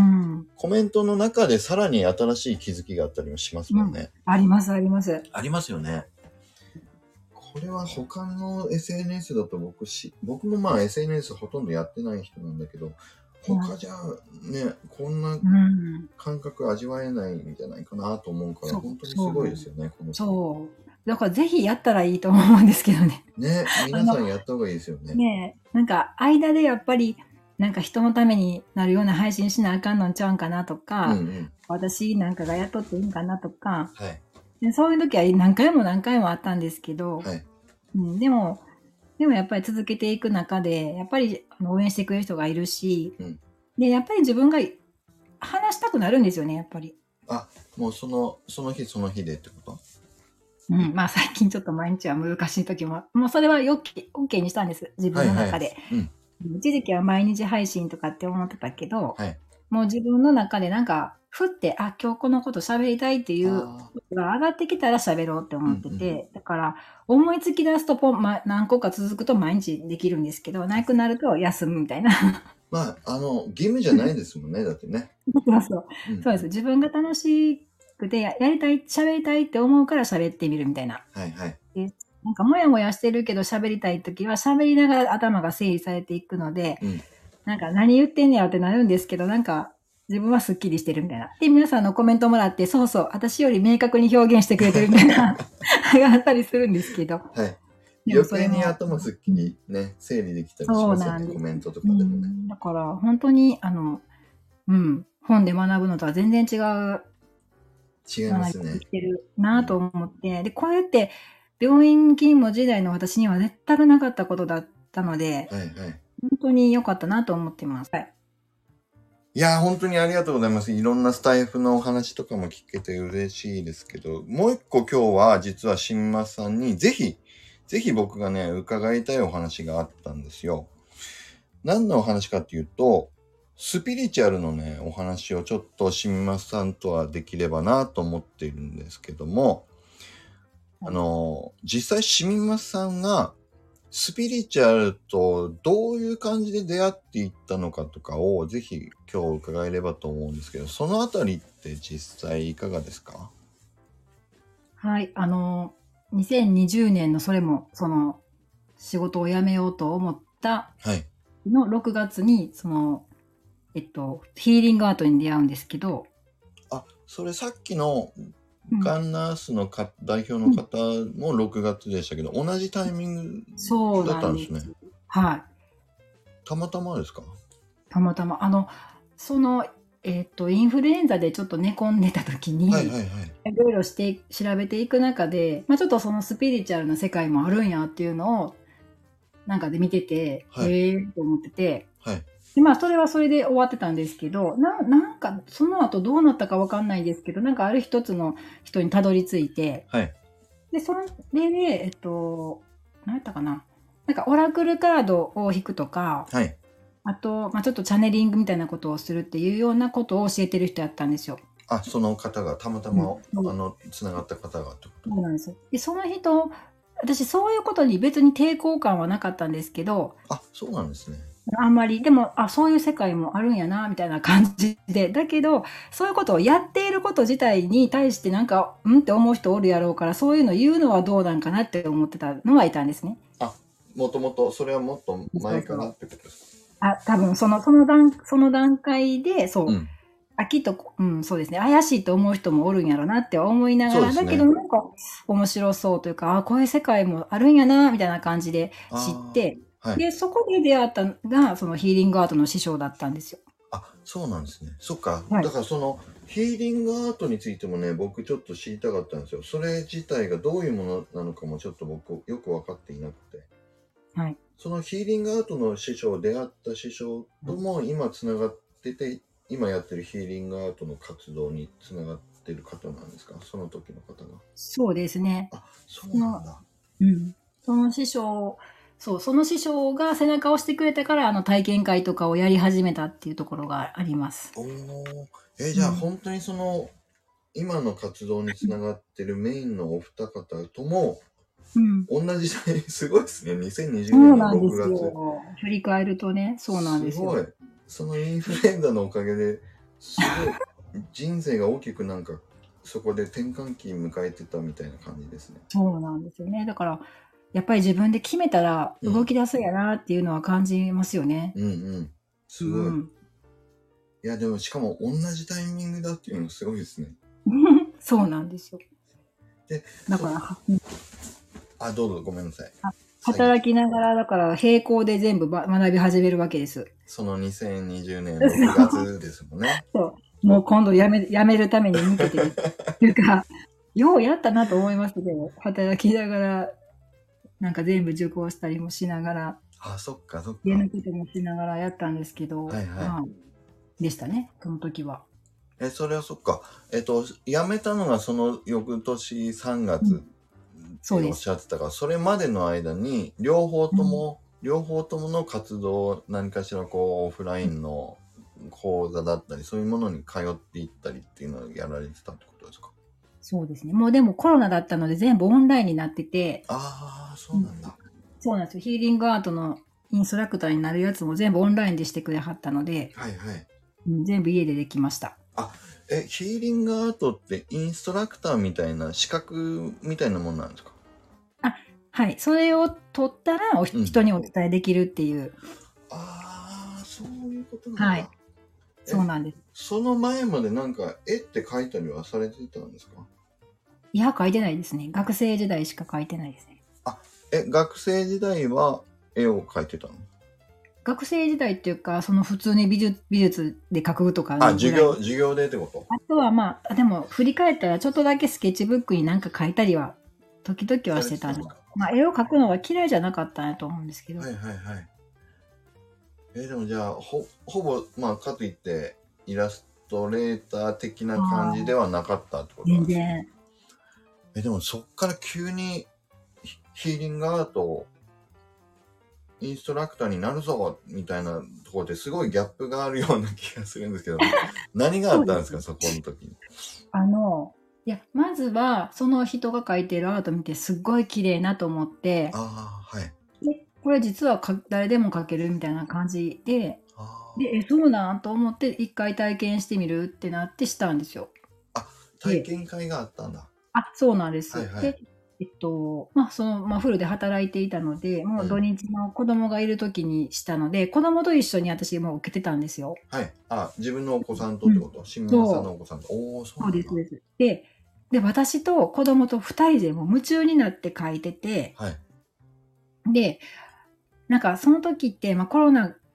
[SPEAKER 1] コメントの中でさらに新しい気づきがあったりもしますもんね。
[SPEAKER 2] うん、ありますあります。
[SPEAKER 1] ありますよね。これは他の エスエヌエス だと僕し、僕もまあ エスエヌエス ほとんどやってない人なんだけど、他じゃね、こんな感覚味わえないんじゃないかなと思うから、うん、本当にすごいですよね、この人。
[SPEAKER 2] そう。だからぜひやったらいいと思うんですけどね。
[SPEAKER 1] ね、皆さんやった方がいいですよね。
[SPEAKER 2] ね、なんか間でやっぱり、なんか人のためになるような配信しなあかんのんちゃうんかなとか、うんうん、私なんかがやっとっていいんかなとか、はい、でそういう時は何回も何回もあったんですけど、はいうん、でも、でもやっぱり続けていく中で、やっぱり応援してくれる人がいるし、うん、で、やっぱり自分が話したくなるんですよね、やっぱり。
[SPEAKER 1] あ、もうその、その日その日でってこと？
[SPEAKER 2] うん、まあ最近ちょっと毎日は難しい時も、もうそれは OK, OK にしたんです、自分の中で。はいはいうん一時期は毎日配信とかって思ってたけど、はい、もう自分の中でなんか、ふって、あ、今日このこと喋りたいっていうことが上がってきたら喋ろうって思ってて、うんうん、だから、思いつき出すとポン、ま、何個か続くと毎日できるんですけど、なくなると休むみたいな。
[SPEAKER 1] まあ、あの、義務じゃないですもんね、だってね。
[SPEAKER 2] そうそう。うん、そうです。自分が楽しくてや、やりたい、喋りたいって思うから喋ってみるみたいな。はいはい。なんかもやもやしてるけど喋りたいときは喋りながら頭が整理されていくので、うん、なんか何言ってんねやろってなるんですけど、なんか自分はスッキリしてるみたいな。で、皆さんのコメントもらって、そうそう、私より明確に表現してくれてるみたいな、があったりするんですけど。はい。
[SPEAKER 1] 余計に頭すっきりね、整理できたりしますよね、コメントとかでもね、
[SPEAKER 2] うん。だから本当に、あの、うん、本で学ぶのとは全然違う。
[SPEAKER 1] 違いますね。
[SPEAKER 2] してるなと思って、うん、で、こうやって、病院勤務時代の私には絶対なかったことだったので、はいはい、本当に良かったなと思ってます。はい、
[SPEAKER 1] いや、本当にありがとうございます。いろんなスタイフのお話とかも聞けて嬉しいですけど、もう一個今日は実は新松さんにぜひ、ぜひ僕がね、伺いたいお話があったんですよ。何のお話かっていうと、スピリチュアルのね、お話をちょっと新松さんとはできればなと思っているんですけども、あの、実際、しみますさんがスピリチュアルとどういう感じで出会っていったのかとかをぜひ今日伺えればと思うんですけど、そのあたりって実際いかがですか？
[SPEAKER 2] はい、あの、にせんにじゅうねんのそれも、その、仕事を辞めようと思ったのろくがつに、その、えっと、ヒーリングアートに出会うんですけど。
[SPEAKER 1] あ、それさっきのガンナースのか代表の方もろくがつでしたけど、うん、同じタイミングだったんですね。
[SPEAKER 2] はい。
[SPEAKER 1] たまたまですか？
[SPEAKER 2] たまたま。あの、 その、えっと、インフルエンザでちょっと寝込んでた時に、はいはいはい、いろいろして調べていく中で、まあ、ちょっとそのスピリチュアルな世界もあるんやっていうのをなんかで見てて、はい、へえと思ってて、はい、でまあそれはそれで終わってたんですけど、ななんかその後どうなったかわかんないですけど、なんかある一つの人にたどり着いて、はい、でそれでえっと何やったかな、なんかオラクルカードを引くとか、はい、あと、まあ、ちょっとチャネリングみたいなことをするっていうようなことを教えてる人やったんですよ。
[SPEAKER 1] あ、その方がたまたま、うん、あのつながった方がってこと。
[SPEAKER 2] そうなんですよ。でその人、私そういうことに別に抵抗感はなかったんですけど、
[SPEAKER 1] あ、そうなんですね。
[SPEAKER 2] あんまりでもあそういう世界もあるんやなみたいな感じで、だけどそういうことをやっていること自体に対してなんかうんって思う人おるやろうから、そういうの言うのはどうなんかなって思ってたのはいたんですね。
[SPEAKER 1] あ、もともとそれはもっと前からってことです
[SPEAKER 2] か。あ、多分そのその段その段階でそう。うん、あきっと、うん、そうですね。怪しいと思う人もおるんやろなって思いながら、ね、だけどなんか面白そうというか、あこういう世界もあるんやなみたいな感じで知って、はい、でそこで出会ったのがそのヒーリングアートの師匠だったんですよ。
[SPEAKER 1] あ、そうなんですね。そっか、はい、だからそのヒーリングアートについてもね、僕ちょっと知りたかったんですよ。それ自体がどういうものなのかもちょっと僕よく分かっていなくて。はい。そのヒーリングアートの師匠、出会った師匠とも今つながってて、今やってるヒーリングアートの活動につながってる方なんですか、その時の方が。
[SPEAKER 2] そうですね。
[SPEAKER 1] あ、そうなんだ。
[SPEAKER 2] うん。その師匠、そう、その師匠が背中を押してくれたから、あの体験会とかをやり始めたっていうところがあります。
[SPEAKER 1] おえー、じゃあ、うん、本当にその、今の活動につながってるメインのお二方とも、うん、同じ時代、すごいですね。にせんにじゅうねんのろくがつ。そうなんですよ。
[SPEAKER 2] 振り返るとね、そうなんですよ。
[SPEAKER 1] すごい。そのインフルエンザのおかげで、すごい、人生が大きくなんか、そこで転換期迎えてたみたいな感じですね。
[SPEAKER 2] そうなんですよね。だから、やっぱり自分で決めたら動き出すやなっていうのは感じますよね。
[SPEAKER 1] うん、うん、うん。すごい。うん、いや、でもしかも同じタイミングだっていうのすごいですね。
[SPEAKER 2] そうなんですよ。
[SPEAKER 1] で、
[SPEAKER 2] だから、
[SPEAKER 1] あ、どうぞごめんなさい。
[SPEAKER 2] 働きながら、だから並行で全部学び始めるわけです。
[SPEAKER 1] そのにせんにじゅうねんろくがつですもんね。
[SPEAKER 2] そう。もう今度やめ、やめるために向けてるっていうか、ようやったなと思いますけど、働きながら、なんか全部受講したりもしながら、
[SPEAKER 1] あ、そっかそっか。
[SPEAKER 2] 家のこともしながらやったんですけど、
[SPEAKER 1] はいはい。まあ、
[SPEAKER 2] でしたね、その時は。
[SPEAKER 1] え、それはそっか。えっと、辞めたのがその翌年さんがつっておっしゃってたから、うん、それまでの間に、両方とも、うん、両方ともの活動、何かしらこう、オフラインの講座だったり、そういうものに通っていったりっていうのをやられてたってことですか？
[SPEAKER 2] そうですね。もうでもコロナだったので全部オンラインになってて。
[SPEAKER 1] ああ、そうなんだ、うん。
[SPEAKER 2] そうなんですよ。ヒーリングアートのインストラクターになるやつも全部オンラインでしてくれはったので、
[SPEAKER 1] はいはい。
[SPEAKER 2] うん、全部家でできました。
[SPEAKER 1] あ、え、ヒーリングアートってインストラクターみたいな資格みたいなものなんですか？
[SPEAKER 2] あ、はい。それを取ったらお、うん、人にお伝えできるっていう。
[SPEAKER 1] ああ、そういうことなんだ。
[SPEAKER 2] はい。そうなんです。
[SPEAKER 1] その前までなんか絵って描いたりはされてたんですか？
[SPEAKER 2] いや、描いてないですね。学生時代しか描いてないですね。
[SPEAKER 1] あ、え、学生時代は絵を描いてたの？
[SPEAKER 2] 学生時代っていうか、その普通に美術、美術で描くとか。
[SPEAKER 1] あ、授業、授業でってこと？
[SPEAKER 2] あとはまあ、でも振り返ったらちょっとだけスケッチブックになんか描いたりは、時々はしてたんです。まあ、絵を描くのは嫌いじゃなかったんやと思うんですけど。
[SPEAKER 1] はいはいはい。え、でもじゃあ、ほ、ほぼ、まあ、かといって、イラストレーター的な感じではなかったってことなんですか？全然。え、でもそっから急にヒーリングアートインストラクターになるぞみたいなところですごいギャップがあるような気がするんですけど、何があったんですかそこの時に。
[SPEAKER 2] あのいやまずはその人が描いてるアート見てすっごい綺麗なと思って、
[SPEAKER 1] ああはい。
[SPEAKER 2] でこれ実はか誰でも描けるみたいな感じで、でえそうなんと思って一回体験してみるってなってしたんですよ。
[SPEAKER 1] あ、体験会があったんだ。
[SPEAKER 2] あ、そうなんです。はいはい、でえっとまあそのまあ、フルで働いていたので、もう土日の子供がいる時にしたので、うん、子供と一緒に私も受けてたんですよ。
[SPEAKER 1] はい。あ、自分のお子さんとってこと？うん、新宮さんのお子さんと。おお、そうなんだ。
[SPEAKER 2] そうですです。で、で私と子供とふたりでも夢中になって書いてて、はい、で、なんかその時って、まあ、コロナ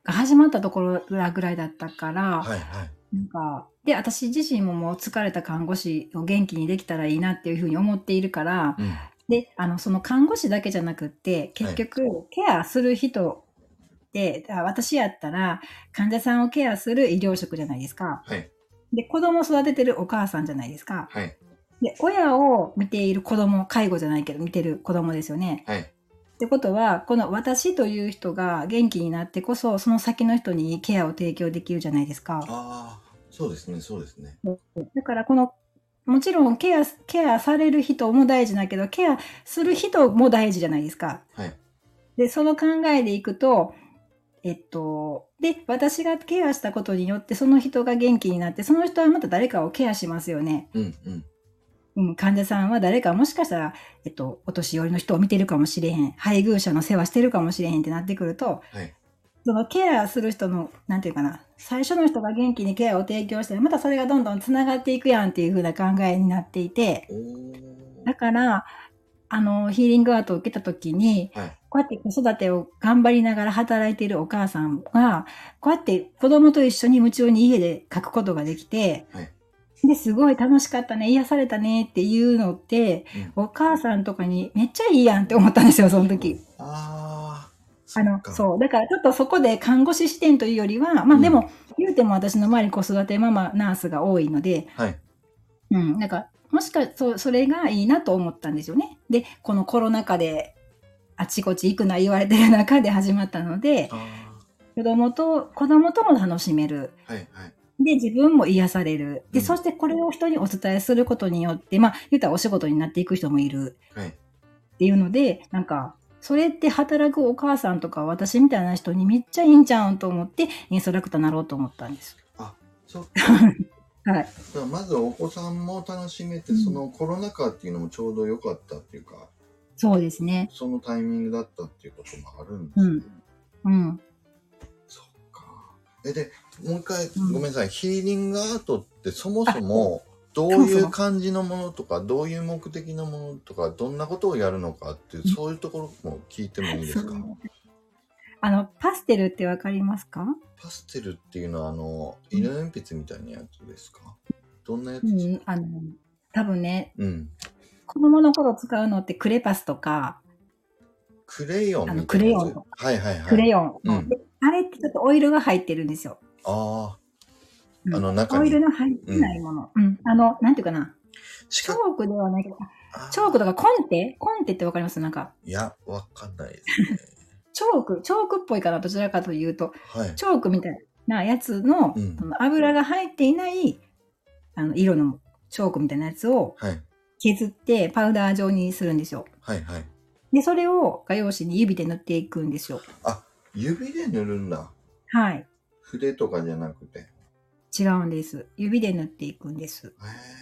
[SPEAKER 2] が始まったところぐらいだったから、
[SPEAKER 1] はいはい。
[SPEAKER 2] なんか、で、私自身ももう疲れた看護師を元気にできたらいいなっていうふうに思っているから、うん、で、あの、その看護師だけじゃなくって、結局、はい、ケアする人で、私やったら、患者さんをケアする医療職じゃないですか。はい。で、子供を育ててるお母さんじゃないですか。はい。で、親を見ている子供、介護じゃないけど見てる子供ですよね。はい。ってことは、この私という人が元気になってこそ、その先の人にケアを提供できるじゃないですか。
[SPEAKER 1] ああ、そうですね、そうですね。
[SPEAKER 2] だから、この、もちろんケア、ケアされる人も大事だけど、ケアする人も大事じゃないですか。はい。で、その考えでいくと、えっと、で、私がケアしたことによって、その人が元気になって、その人はまた誰かをケアしますよね。うんうん。うん、患者さんは誰かもしかしたら、えっと、お年寄りの人を見てるかもしれへん、配偶者の世話してるかもしれへんってなってくると、はい、そのケアする人の、なんていうかな、最初の人が元気にケアを提供して、またそれがどんどんつながっていくやんっていう風な考えになっていて、だから、あの、ヒーリングアートを受けた時に、はい、こうやって子育てを頑張りながら働いているお母さんが、こうやって子供と一緒に夢中に家で描くことができて、はい、ですごい楽しかったね、癒されたねっていうのって、うん、お母さんとかにめっちゃいいやんって思ったんですよ、その時。ああの、そう。だからちょっとそこで看護師視点というよりは、まあでも、うん、言うても私の周り子育てママ、ナースが多いので、はい。うん、なんか、もしかそ、それがいいなと思ったんですよね。で、このコロナ禍であちこち行くな言われてる中で始まったので、子供と、子供とも楽しめる。はいはい。で、自分も癒される。で、うん、そしてこれを人にお伝えすることによって、まあ、言ったらお仕事になっていく人もいる。はい。っていうので、なんか、それって働くお母さんとか私みたいな人にめっちゃいいんちゃうんと思って、インストラクターになろうと思ったんです。
[SPEAKER 1] あ、そっか。はい。まずお子さんも楽しめて、うん、そのコロナ禍っていうのもちょうど良かったっていうか。
[SPEAKER 2] そうですね。
[SPEAKER 1] そのタイミングだったっていうこともあるんですね。うん。うん、そっか。え、で、もう一回、ごめんなさい、うん、ヒーリングアートってそもそもどういう感じのものとか、どういう目的のものとか、どんなことをやるのかっていう、うん、そういうところも聞いてもいいですか？
[SPEAKER 2] あの、パステルってわかりますか？
[SPEAKER 1] パステルっていうのは、あの、色鉛筆みたいなやつですか？どんなやつ
[SPEAKER 2] ですか？うん、あの、多分ね、うん、子供の頃使うのってクレパスとか、
[SPEAKER 1] クレヨンみたいなやつ。
[SPEAKER 2] クレヨンとか。はいはいはい。クレヨン。うん、あれってちょっとオイルが入ってるんですよ。
[SPEAKER 1] ああ。
[SPEAKER 2] あの中に。オイルの入ってないもの。うん。うん、あの、なんていうかな。チョークではないけど、チョークとかコンテコンテってわかります？なんか。
[SPEAKER 1] いや、わかんないですね。
[SPEAKER 2] チョーク、チョークっぽいかな、どちらかというと。はい、チョークみたいなやつの、うん、油が入っていないあの色のチョークみたいなやつを削ってパウダー状にするんですよ。はいはい。で、それを画用紙に指で塗っていくんですよ。
[SPEAKER 1] あ、指で塗るんだ。
[SPEAKER 2] はい。
[SPEAKER 1] 筆とかじゃなくて。
[SPEAKER 2] 違うんです。指で塗っていくんです。へ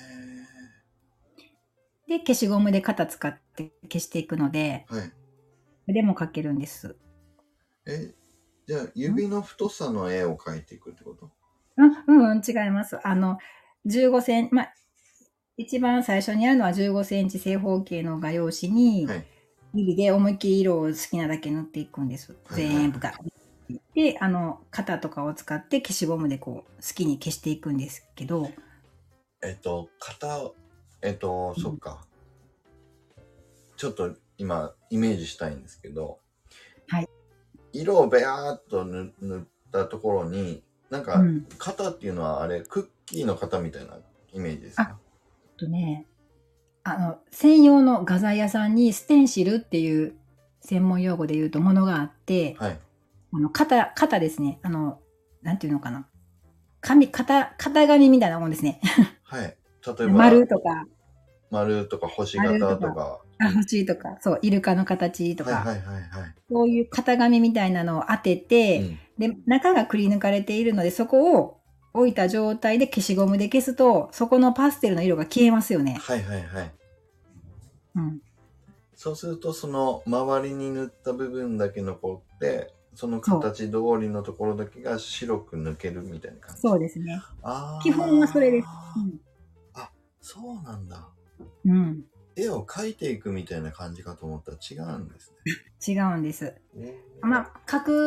[SPEAKER 2] で、消しゴムで型使って消していくので、はい。筆も描けるんです。
[SPEAKER 1] え、じゃあ指の太さの絵を描いていくってこと？
[SPEAKER 2] うん、うん、違います。あの、じゅうごセンチ、まあ、一番最初にあるのはじゅうごセンチ正方形の画用紙に、はい、指で思いっきり色を好きなだけ塗っていくんです。はい、全部が。で、あの、型とかを使って消しゴムでこう、好きに消していくんですけど。
[SPEAKER 1] えっと、型、えっと、うん、そっか。ちょっと今、イメージしたいんですけど、はい。色をベアーっと塗ったところに、なんか、型っていうのはあれ、うん、クッキーの型みたいなイメージですか？
[SPEAKER 2] あ、えっとね、あの、専用の画材屋さんにステンシルっていう専門用語で言うとものがあって、はい。あの、型、型ですね。あの、なんていうのかな。紙、型、型紙みたいなもんですね。
[SPEAKER 1] はい。例えば、
[SPEAKER 2] 丸とか。
[SPEAKER 1] 丸とか星型とか。
[SPEAKER 2] あ、星とか、そう、イルカの形とか。はいはいはいはい。そういう型紙みたいなのを当てて、うん、で、中がくり抜かれているので、そこを置いた状態で消しゴムで消すと、そこのパステルの色が消えますよね。
[SPEAKER 1] はいはいはい。うん。そうすると、その周りに塗った部分だけ残って、その形通りのところだけが白く抜けるみたいな感じ。
[SPEAKER 2] そうですね。あ、基本はそれです。
[SPEAKER 1] うん、あ、そうなんだ。うん。絵を描いていくみたいな感じかと思ったら違うんですね。
[SPEAKER 2] 違うんです。まあ、描く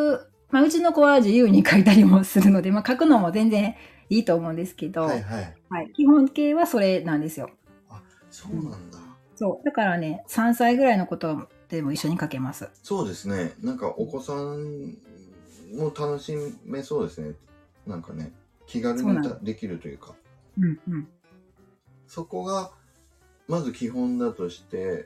[SPEAKER 2] まあ、うちの子は自由に描いたりもするので、まあ、描くのも全然いいと思うんですけど、はいはい。はい、基本形はそれなんですよ。
[SPEAKER 1] あ、そうなんだ。うん、
[SPEAKER 2] そう。だからね、さんさいぐらいのことでも一緒に描けます。
[SPEAKER 1] そうですね。なんかお子さんも楽しめそうですね。なんかね、気軽にできるというか。
[SPEAKER 2] うんうん。
[SPEAKER 1] そこが、まず基本だとして、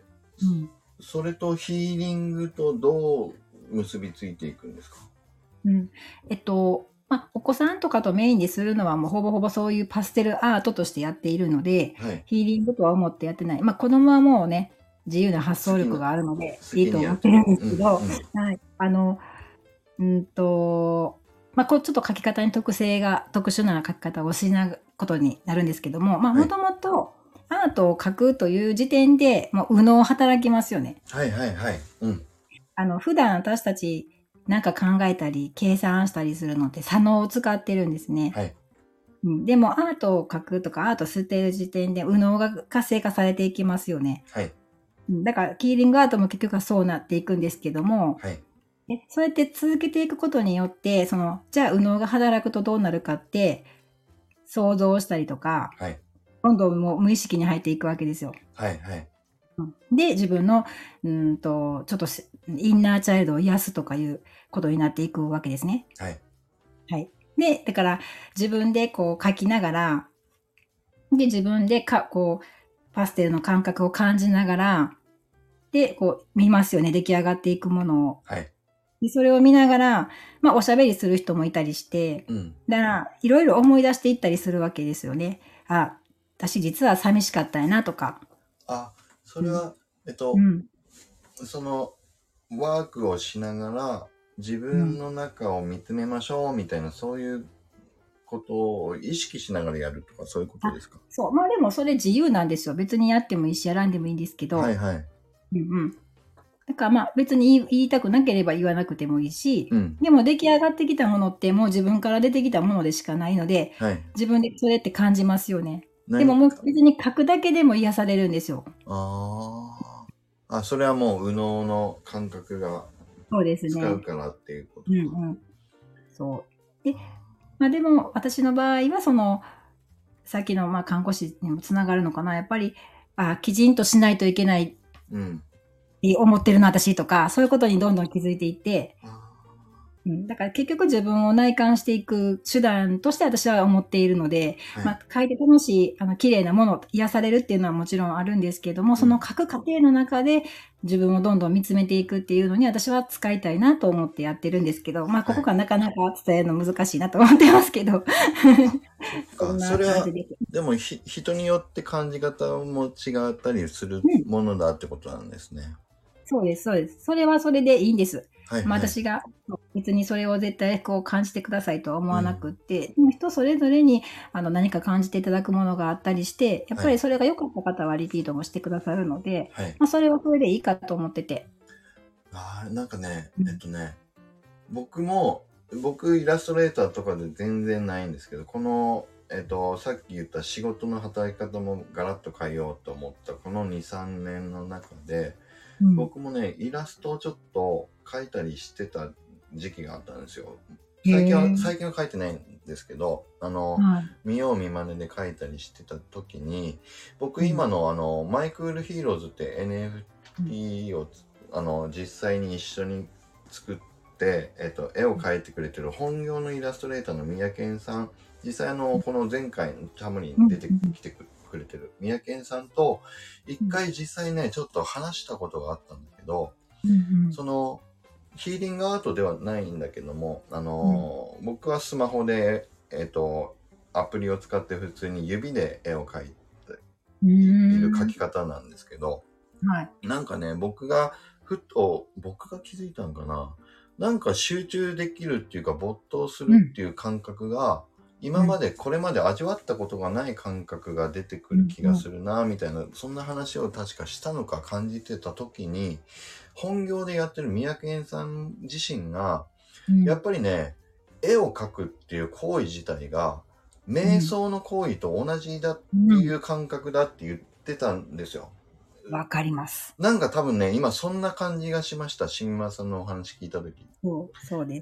[SPEAKER 1] うん、それとヒーリングとどう結びついていくんですか？
[SPEAKER 2] うん。えっと、まあ、お子さんとかとメインにするのはもうほぼほぼそういうパステルアートとしてやっているので、はい、ヒーリングとは思ってやってない。まあ、子供はもうね、自由な発想力があるので、いいと思ってるんですけど、うんうん、はい。あの、うんと、まあ、こうちょっと書き方に特性が、特殊な書き方をしなことになるんですけども、まあ、もともとアートを書くという時点で、もう右脳働きますよね。
[SPEAKER 1] はいはいはい。うん。
[SPEAKER 2] あの、普段私たちなんか考えたり、計算したりするのって左脳を使ってるんですね。はい。うん、でもアートを書くとかアート捨てる時点で右脳が活性化されていきますよね。はい。だからキーリングアートも結局はそうなっていくんですけども、はい。そうやって続けていくことによって、その、じゃあ右脳が働くとどうなるかって、想像したりとか、はい。どんどんもう無意識に入っていくわけですよ。はいはい。で、自分の、うんと、ちょっとインナーチャイルドを癒すとかいうことになっていくわけですね。はい。はい。で、だから自分でこう書きながら、で、自分でか、こう、パステルの感覚を感じながら、で、こう、見ますよね。出来上がっていくものを。はい。で、それを見ながら、まあ、おしゃべりする人もいたりして、うん。だから、いろいろ思い出していったりするわけですよね。あ、私実は寂しかったんやなとか。
[SPEAKER 1] あ、それは、うん、えっと、うん、その、ワークをしながら、自分の中を見つめましょうみたいな、うん、そういうことを意識しながらやるとか、そういうことですか？
[SPEAKER 2] そう。まあでもそれ自由なんですよ。別にやってもいいし、やらんでもいいんですけど。はいはい。うんうん。だからまあ別に言い、言いたくなければ言わなくてもいいし、うん、でも出来上がってきたものってもう自分から出てきたものでしかないので、はい、自分でそれって感じますよね。でももう別に書くだけでも癒されるんですよ。
[SPEAKER 1] ああ。それはもう右脳の感覚が使うからっていうことか。
[SPEAKER 2] そうですね。うんうん。そう。で、まあでも私の場合はその、さっきのまあ看護師にもつながるのかな。やっぱり、あ、きちんとしないといけない。うん。思ってるな、私とか、そういうことにどんどん気づいていって、うん、だから結局自分を内観していく手段として私は思っているので、はい、まあ、書いて楽しい、あの、綺麗なもの、癒されるっていうのはもちろんあるんですけども、うん、その書く過程の中で自分をどんどん見つめていくっていうのに私は使いたいなと思ってやってるんですけど、まあ、ここがなかなか伝えるの難しいなと思ってますけど。はい
[SPEAKER 1] そんな感じです。でもひ、人によって感じ方も違ったりするものだってことなんですね。うん、
[SPEAKER 2] そうです、そうです。それはそれでいいんです。はいはい、まあ、私が別にそれを絶対こう感じてくださいとは思わなくって、うん、人それぞれにあの何か感じていただくものがあったりして、やっぱりそれが良かった方はリピートもしてくださるので、はい、まあ、それはそれでいいかと思ってて。
[SPEAKER 1] あなんかね、えっとね、うん、僕も、僕イラストレーターとかで全然ないんですけど、この、えっと、さっき言った仕事の働き方もガラッと変えようと思ったこのに、さんねんの中で、うん、僕もね、イラストをちょっと描いたりしてた時期があったんですよ。最近は、最近は描いてないんですけど、あの、はい、見よう見まねで描いたりしてた時に、僕今のあの、マイクールヒーローズって エヌエフティー を、あの、実際に一緒に作って、えっと、絵を描いてくれてる本業のイラストレーターの三宅さん、実際あの、この前回のタムに出てきてくる。くれてる三宅さんと一回実際ね、うん、ちょっと話したことがあったんだけど、うんうん、そのヒーリングアートではないんだけども、あのーうん、僕はスマホでえっとアプリを使って普通に指で絵を描いている描き方なんですけど、はい、なんかね、僕がふと僕が気づいたのかな、なんか集中できるっていうか没頭するっていう感覚が、うん今までこれまで味わったことがない感覚が出てくる気がするなみたいな、そんな話を確かしたのか感じてた時に、本業でやってる三宅さん自身がやっぱりね、絵を描くっていう行為自体が瞑想の行為と同じだっていう感覚だって言ってたんですよ。
[SPEAKER 2] わかります。
[SPEAKER 1] なんか多分ね、今そんな感じがしました。新間さんのお話聞いた時。
[SPEAKER 2] そう、そうです。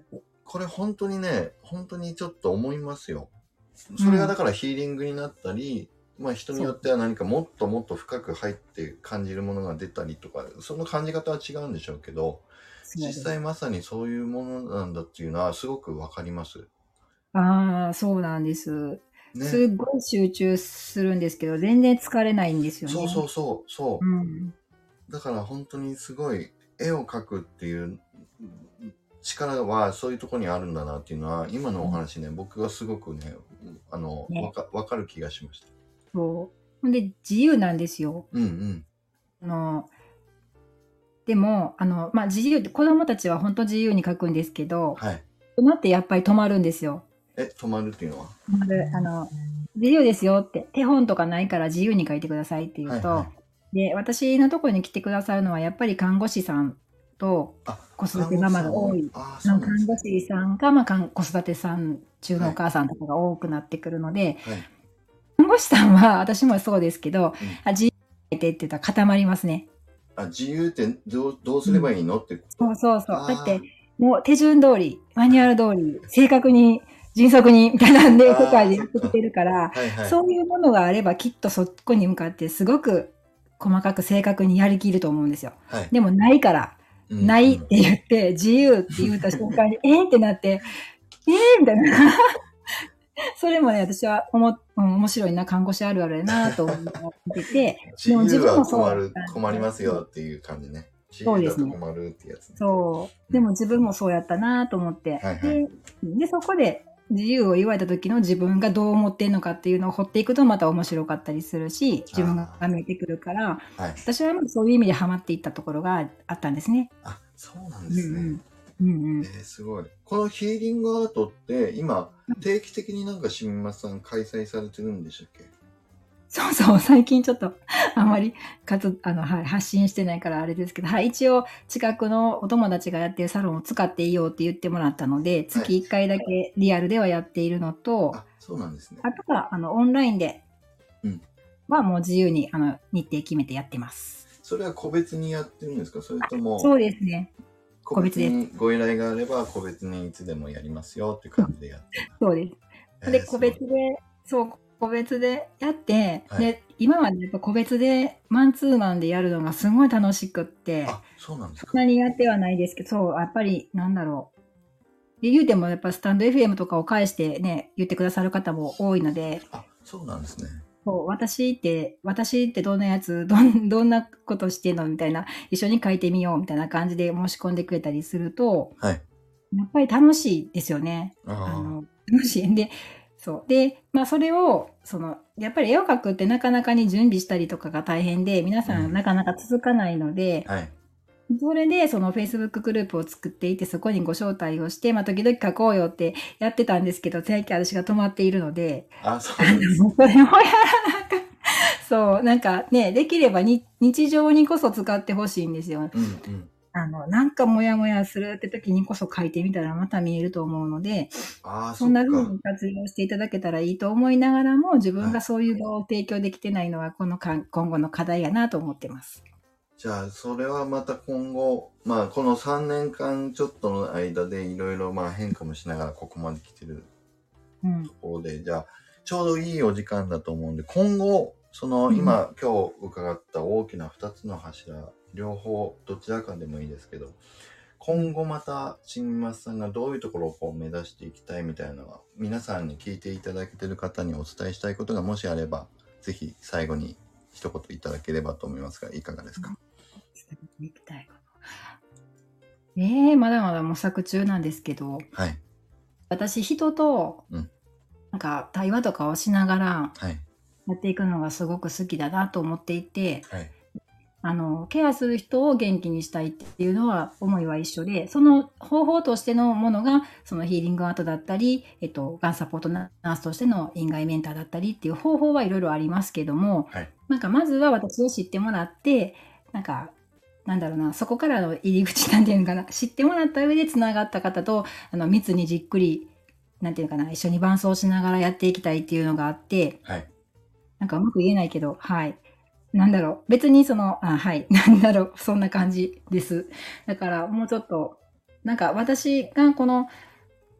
[SPEAKER 1] これ本当にね、本当にちょっと思いますよ。それがだからヒーリングになったり、うん、まあ人によっては何かもっともっと深く入って感じるものが出たりとか、その感じ方は違うんでしょうけど、実際まさにそういうものなんだっていうのはすごくわかります。
[SPEAKER 2] ああ、そうなんです。ね、すっごい集中するんですけど、全然疲れないんですよね。
[SPEAKER 1] そうそうそうそう。うん、だから本当にすごい絵を描くっていう力はそういうところにあるんだなっていうのは、今のお話ね、うん、僕はすごくね、あの、ね、わか、わかる気がしました。
[SPEAKER 2] そう。ほんで、自由なんですよ。
[SPEAKER 1] うんうん。
[SPEAKER 2] あの、でも、あの、まあ、自由って、子供たちは本当自由に描くんですけど、はい。止まってやっぱり止まるんですよ。
[SPEAKER 1] え、止まるっていうのは？
[SPEAKER 2] 止まる。あの、自由ですよって、手本とかないから自由に描いてくださいって言うと、はいはい、で、私のところに来てくださるのは、やっぱり看護師さんと子育てママが多い。看護師さんが、まあ、子育てさん中のお母さんとかが多くなってくるので、はいはい、看護師さんは、私もそうですけど、うん、あ、自由に描いてって言ったら固まりますね。
[SPEAKER 1] あ、自由ってどう、どうすればいいの、うん、ってこと？
[SPEAKER 2] そうそうそう。だって、もう手順通り、マニュアル通り、正確に、迅速に、みたいなんで、世界でやってきてるから、はいはい、そういうものがあれば、きっとそこに向かって、すごく細かく正確にやりきると思うんですよ。はい、でも、ないから、うん、ないって言って、自由って言った瞬間に、えーってなって、えーみたいな。それもね、私はおも、うん、面白いな、看護師あるあるやなと思ってて、
[SPEAKER 1] でも自分も困る、困りますよっていう感じね。
[SPEAKER 2] そうですね。
[SPEAKER 1] 困るってやつ、ね、
[SPEAKER 2] そう。でも自分もそうやったなと思って、はいはい、で、で、そこで自由を言われた時の自分がどう思ってんのかっていうのを掘っていくとまた面白かったりするし、自分が見えてくるから、はい、私はそういう意味でハマっていったところがあったんですね。
[SPEAKER 1] あ、そうなんですね。うんうんうんうん、えー、すごい。このヒーリングアートって今定期的になんかしみまさん開催されてるんでしたっけ？
[SPEAKER 2] そうそう、最近ちょっとあまりかつあの、はい、発信してないからあれですけど、はい、一応近くのお友達がやってるサロンを使っていいよって言ってもらったので、月いっかいだけリアルではやっているのと、
[SPEAKER 1] はい、あ、そうなんですね。
[SPEAKER 2] あとはあのオンラインではもう自由にあの日程決めてやってます。
[SPEAKER 1] それは個別にやってるんですか？それとも？
[SPEAKER 2] そうですね。
[SPEAKER 1] 個別にご依頼があれば個別にいつでもやりますよっていう感じでやってます。
[SPEAKER 2] そうです。えー、で、個別で、そう、個別でやって、はい、で、今までやっぱ個別でマンツーマンでやるのがすごい楽しくって、
[SPEAKER 1] あ、そうなんですか。
[SPEAKER 2] そんなにやってはないですけど、そう、やっぱりなんだろう。で、言うてもやっぱスタンド エフエム とかを介してね、言ってくださる方も多いので。
[SPEAKER 1] あ、そうなんですね。
[SPEAKER 2] そう、私って、私ってどんなやつ、どん、どんなことしてんのみたいな、一緒に書いてみようみたいな感じで申し込んでくれたりすると、はい、やっぱり楽しいですよね。あの、楽しい。で、そう。で、まあそれを、その、やっぱり絵を描くってなかなかに準備したりとかが大変で、皆さんなかなか続かないので、うん、はい、それで、その Facebook グループを作っていて、そこにご招待をして、まあ、時々書こうよってやってたんですけど、最近私が止まっているので、
[SPEAKER 1] あ、そうです。
[SPEAKER 2] それもやらなかった。そう、なんかね、できればに日常にこそ使ってほしいんですよ。うんうん、あの、なんかモヤモヤするって時にこそ書いてみたらまた見えると思うので、
[SPEAKER 1] あ、
[SPEAKER 2] そんな風に活用していただけたらいいと思いながらも、自分がそういう場を提供できてないのは、このか今後の課題やなと思ってます。
[SPEAKER 1] じゃあ、それはまた今後、まあ、このさんねんかんちょっとの間でいろいろまあ変化もしながらここまで来てるところで、うん、じゃあ、ちょうどいいお時間だと思うんで、今後、その今、うん、今日伺った大きなふたつの柱、両方、どちらかでもいいですけど、今後また、しみますさんがどういうところをこう目指していきたいみたいなのは、皆さんに聞いていただけてる方にお伝えしたいことがもしあれば、ぜひ最後に一言いただければと思いますが、いかがですか？うん、
[SPEAKER 2] いきたいこと。えー、まだまだ模索中なんですけど、はい、私人と、うん、なんか対話とかをしながらやっていくのがすごく好きだなと思っていて、はい、あのケアする人を元気にしたいっていうのは思いは一緒で、その方法としてのものがそのヒーリングアートだったり、えっと、がんサポートナースとしての院外メンターだったりっていう方法はいろいろありますけども、はい、なんかまずは私を知ってもらって、なんかなんだろうな、そこからの入り口なんていうのかな、知ってもらった上でつながった方とあの密にじっくりなんていうのかな、一緒に伴走しながらやっていきたいっていうのがあって、はい、なんかうまく言えないけど、はい、なんだろう、別にそのあはいなんだろう、そんな感じです。だからもうちょっとなんか私がこの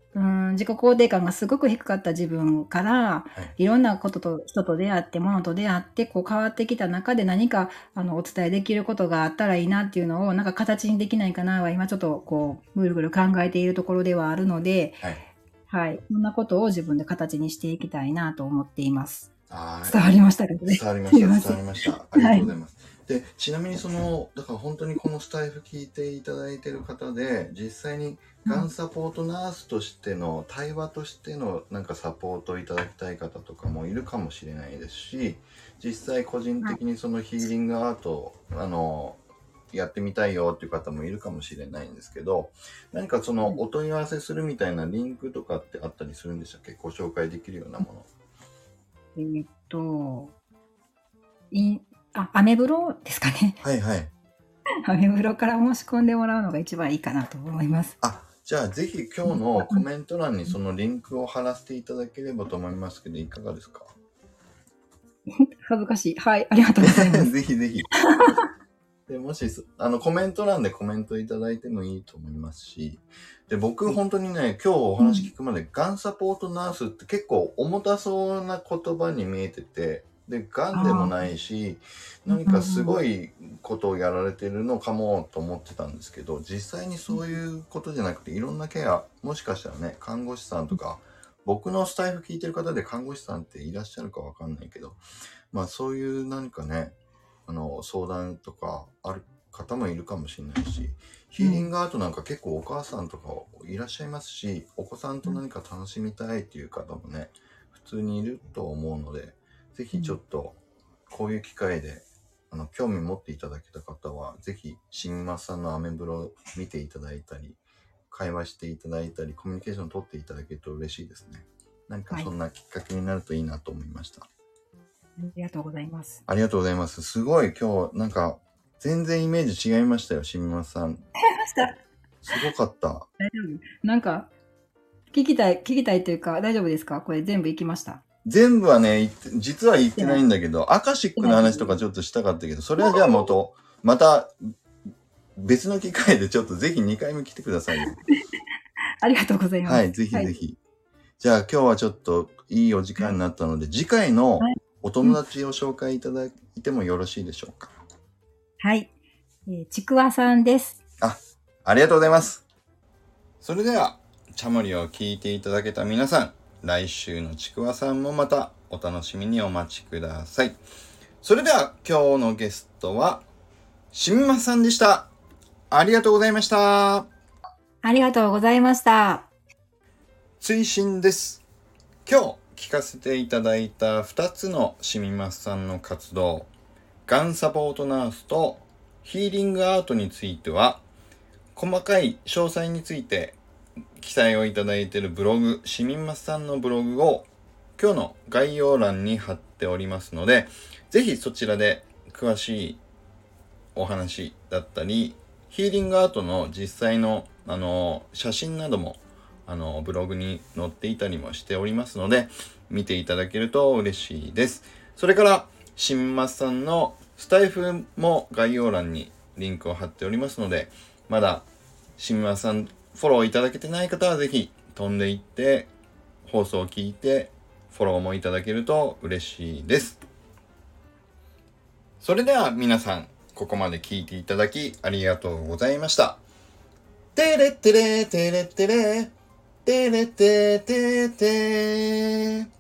[SPEAKER 2] うん、自己肯定感がすごく低かった自分から、はい、いろんなことと人と出会って物と出会ってこう変わってきた中で何かあのお伝えできることがあったらいいなっていうのをなんか形にできないかなは今ちょっとこうぐるぐる考えているところではあるので、はい、はい、そんなことを自分で形にしていきたいなと思っています。伝わりましたかね。
[SPEAKER 1] 伝わりました。伝わりました。ありがとうございます。はい、でちなみにそのだから本当にこのスタイフ聞いていただいている方で実際にがんサポートナースとしての対話としてのなんかサポートをいただきたい方とかもいるかもしれないですし、実際個人的にそのヒーリングアートあのやってみたいよっていう方もいるかもしれないんですけど、何かそのお問い合わせするみたいなリンクとかってあったりするんでしたっけ？ご紹介できるようなもの。
[SPEAKER 2] えー、っといあアメブロですかね。
[SPEAKER 1] はいはい。
[SPEAKER 2] アメブロから申し込んでもらうのが一番いいかなと思います。
[SPEAKER 1] あ、じゃあぜひ今日のコメント欄にそのリンクを貼らせていただければと思いますけど、いかがですか？
[SPEAKER 2] 恥ずかしい。はい、ありがとうございます。
[SPEAKER 1] ぜひぜひ。でもしあのコメント欄でコメントいただいてもいいと思いますし、で僕本当にね今日お話聞くまで、うん、がんサポートナースって結構重たそうな言葉に見えてて、でがんでもないし何かすごいことをやられてるのかもと思ってたんですけど、実際にそういうことじゃなくていろんなケア、もしかしたらね看護師さんとか、僕のスタイフ聞いてる方で看護師さんっていらっしゃるかわかんないけど、まあそういう何かねあの相談とかある方もいるかもしれないし、ヒーリングアートなんか結構お母さんとかいらっしゃいますし、お子さんと何か楽しみたいっていう方もね普通にいると思うので、ぜひちょっとこういう機会であの興味持っていただけた方はぜひしみまさんのアメブロ見ていただいたり会話していただいたりコミュニケーション取っていただけると嬉しいですね。なんかそんなきっかけになるといいなと思いました。はい、
[SPEAKER 2] ありがとうございます。
[SPEAKER 1] ありがとうございます。すごい今日なんか全然イメージ違いましたよ、しみまさん。違い
[SPEAKER 2] ました。
[SPEAKER 1] すごかった。
[SPEAKER 2] 大丈夫？なんか聞きたい聞きたいというか大丈夫ですか？これ全部行きました？
[SPEAKER 1] 全部はね実は言ってないんだけど、アカシックの話とかちょっとしたかったけど、それはじゃあ元また別の機会でちょっとぜひにかいめ来てくださいよ。あ
[SPEAKER 2] りがとうございます。
[SPEAKER 1] はい、ぜひぜひ。はい、じゃあ今日はちょっといいお時間になったので、次回のお友達を紹介いただいてもよろしいでしょうか？
[SPEAKER 2] はい、えー、ちくわさんです。
[SPEAKER 1] あ、ありがとうございます。それではチャモリを聞いていただけた皆さん、来週のちくわさんもまたお楽しみにお待ちください。それでは今日のゲストはしみまさんでした。ありがとうございました。
[SPEAKER 2] ありがとうございました。
[SPEAKER 1] 追伸です。今日聞かせていただいたふたつのしみまさんの活動、がんサポートナースとヒーリングアートについては、細かい詳細について記載をいただいているブログ、しみまさんのブログを今日の概要欄に貼っておりますので、ぜひそちらで詳しいお話だったり、ヒーリングアートの実際のあの写真などもあのブログに載っていたりもしておりますので、見ていただけると嬉しいです。それからしみまさんのスタイフも概要欄にリンクを貼っておりますので、まだしみまさんフォローいただけてない方はぜひ飛んでいって放送を聞いてフォローもいただけると嬉しいです。それでは皆さんここまで聞いていただきありがとうございました。てれってれてれってれてれててて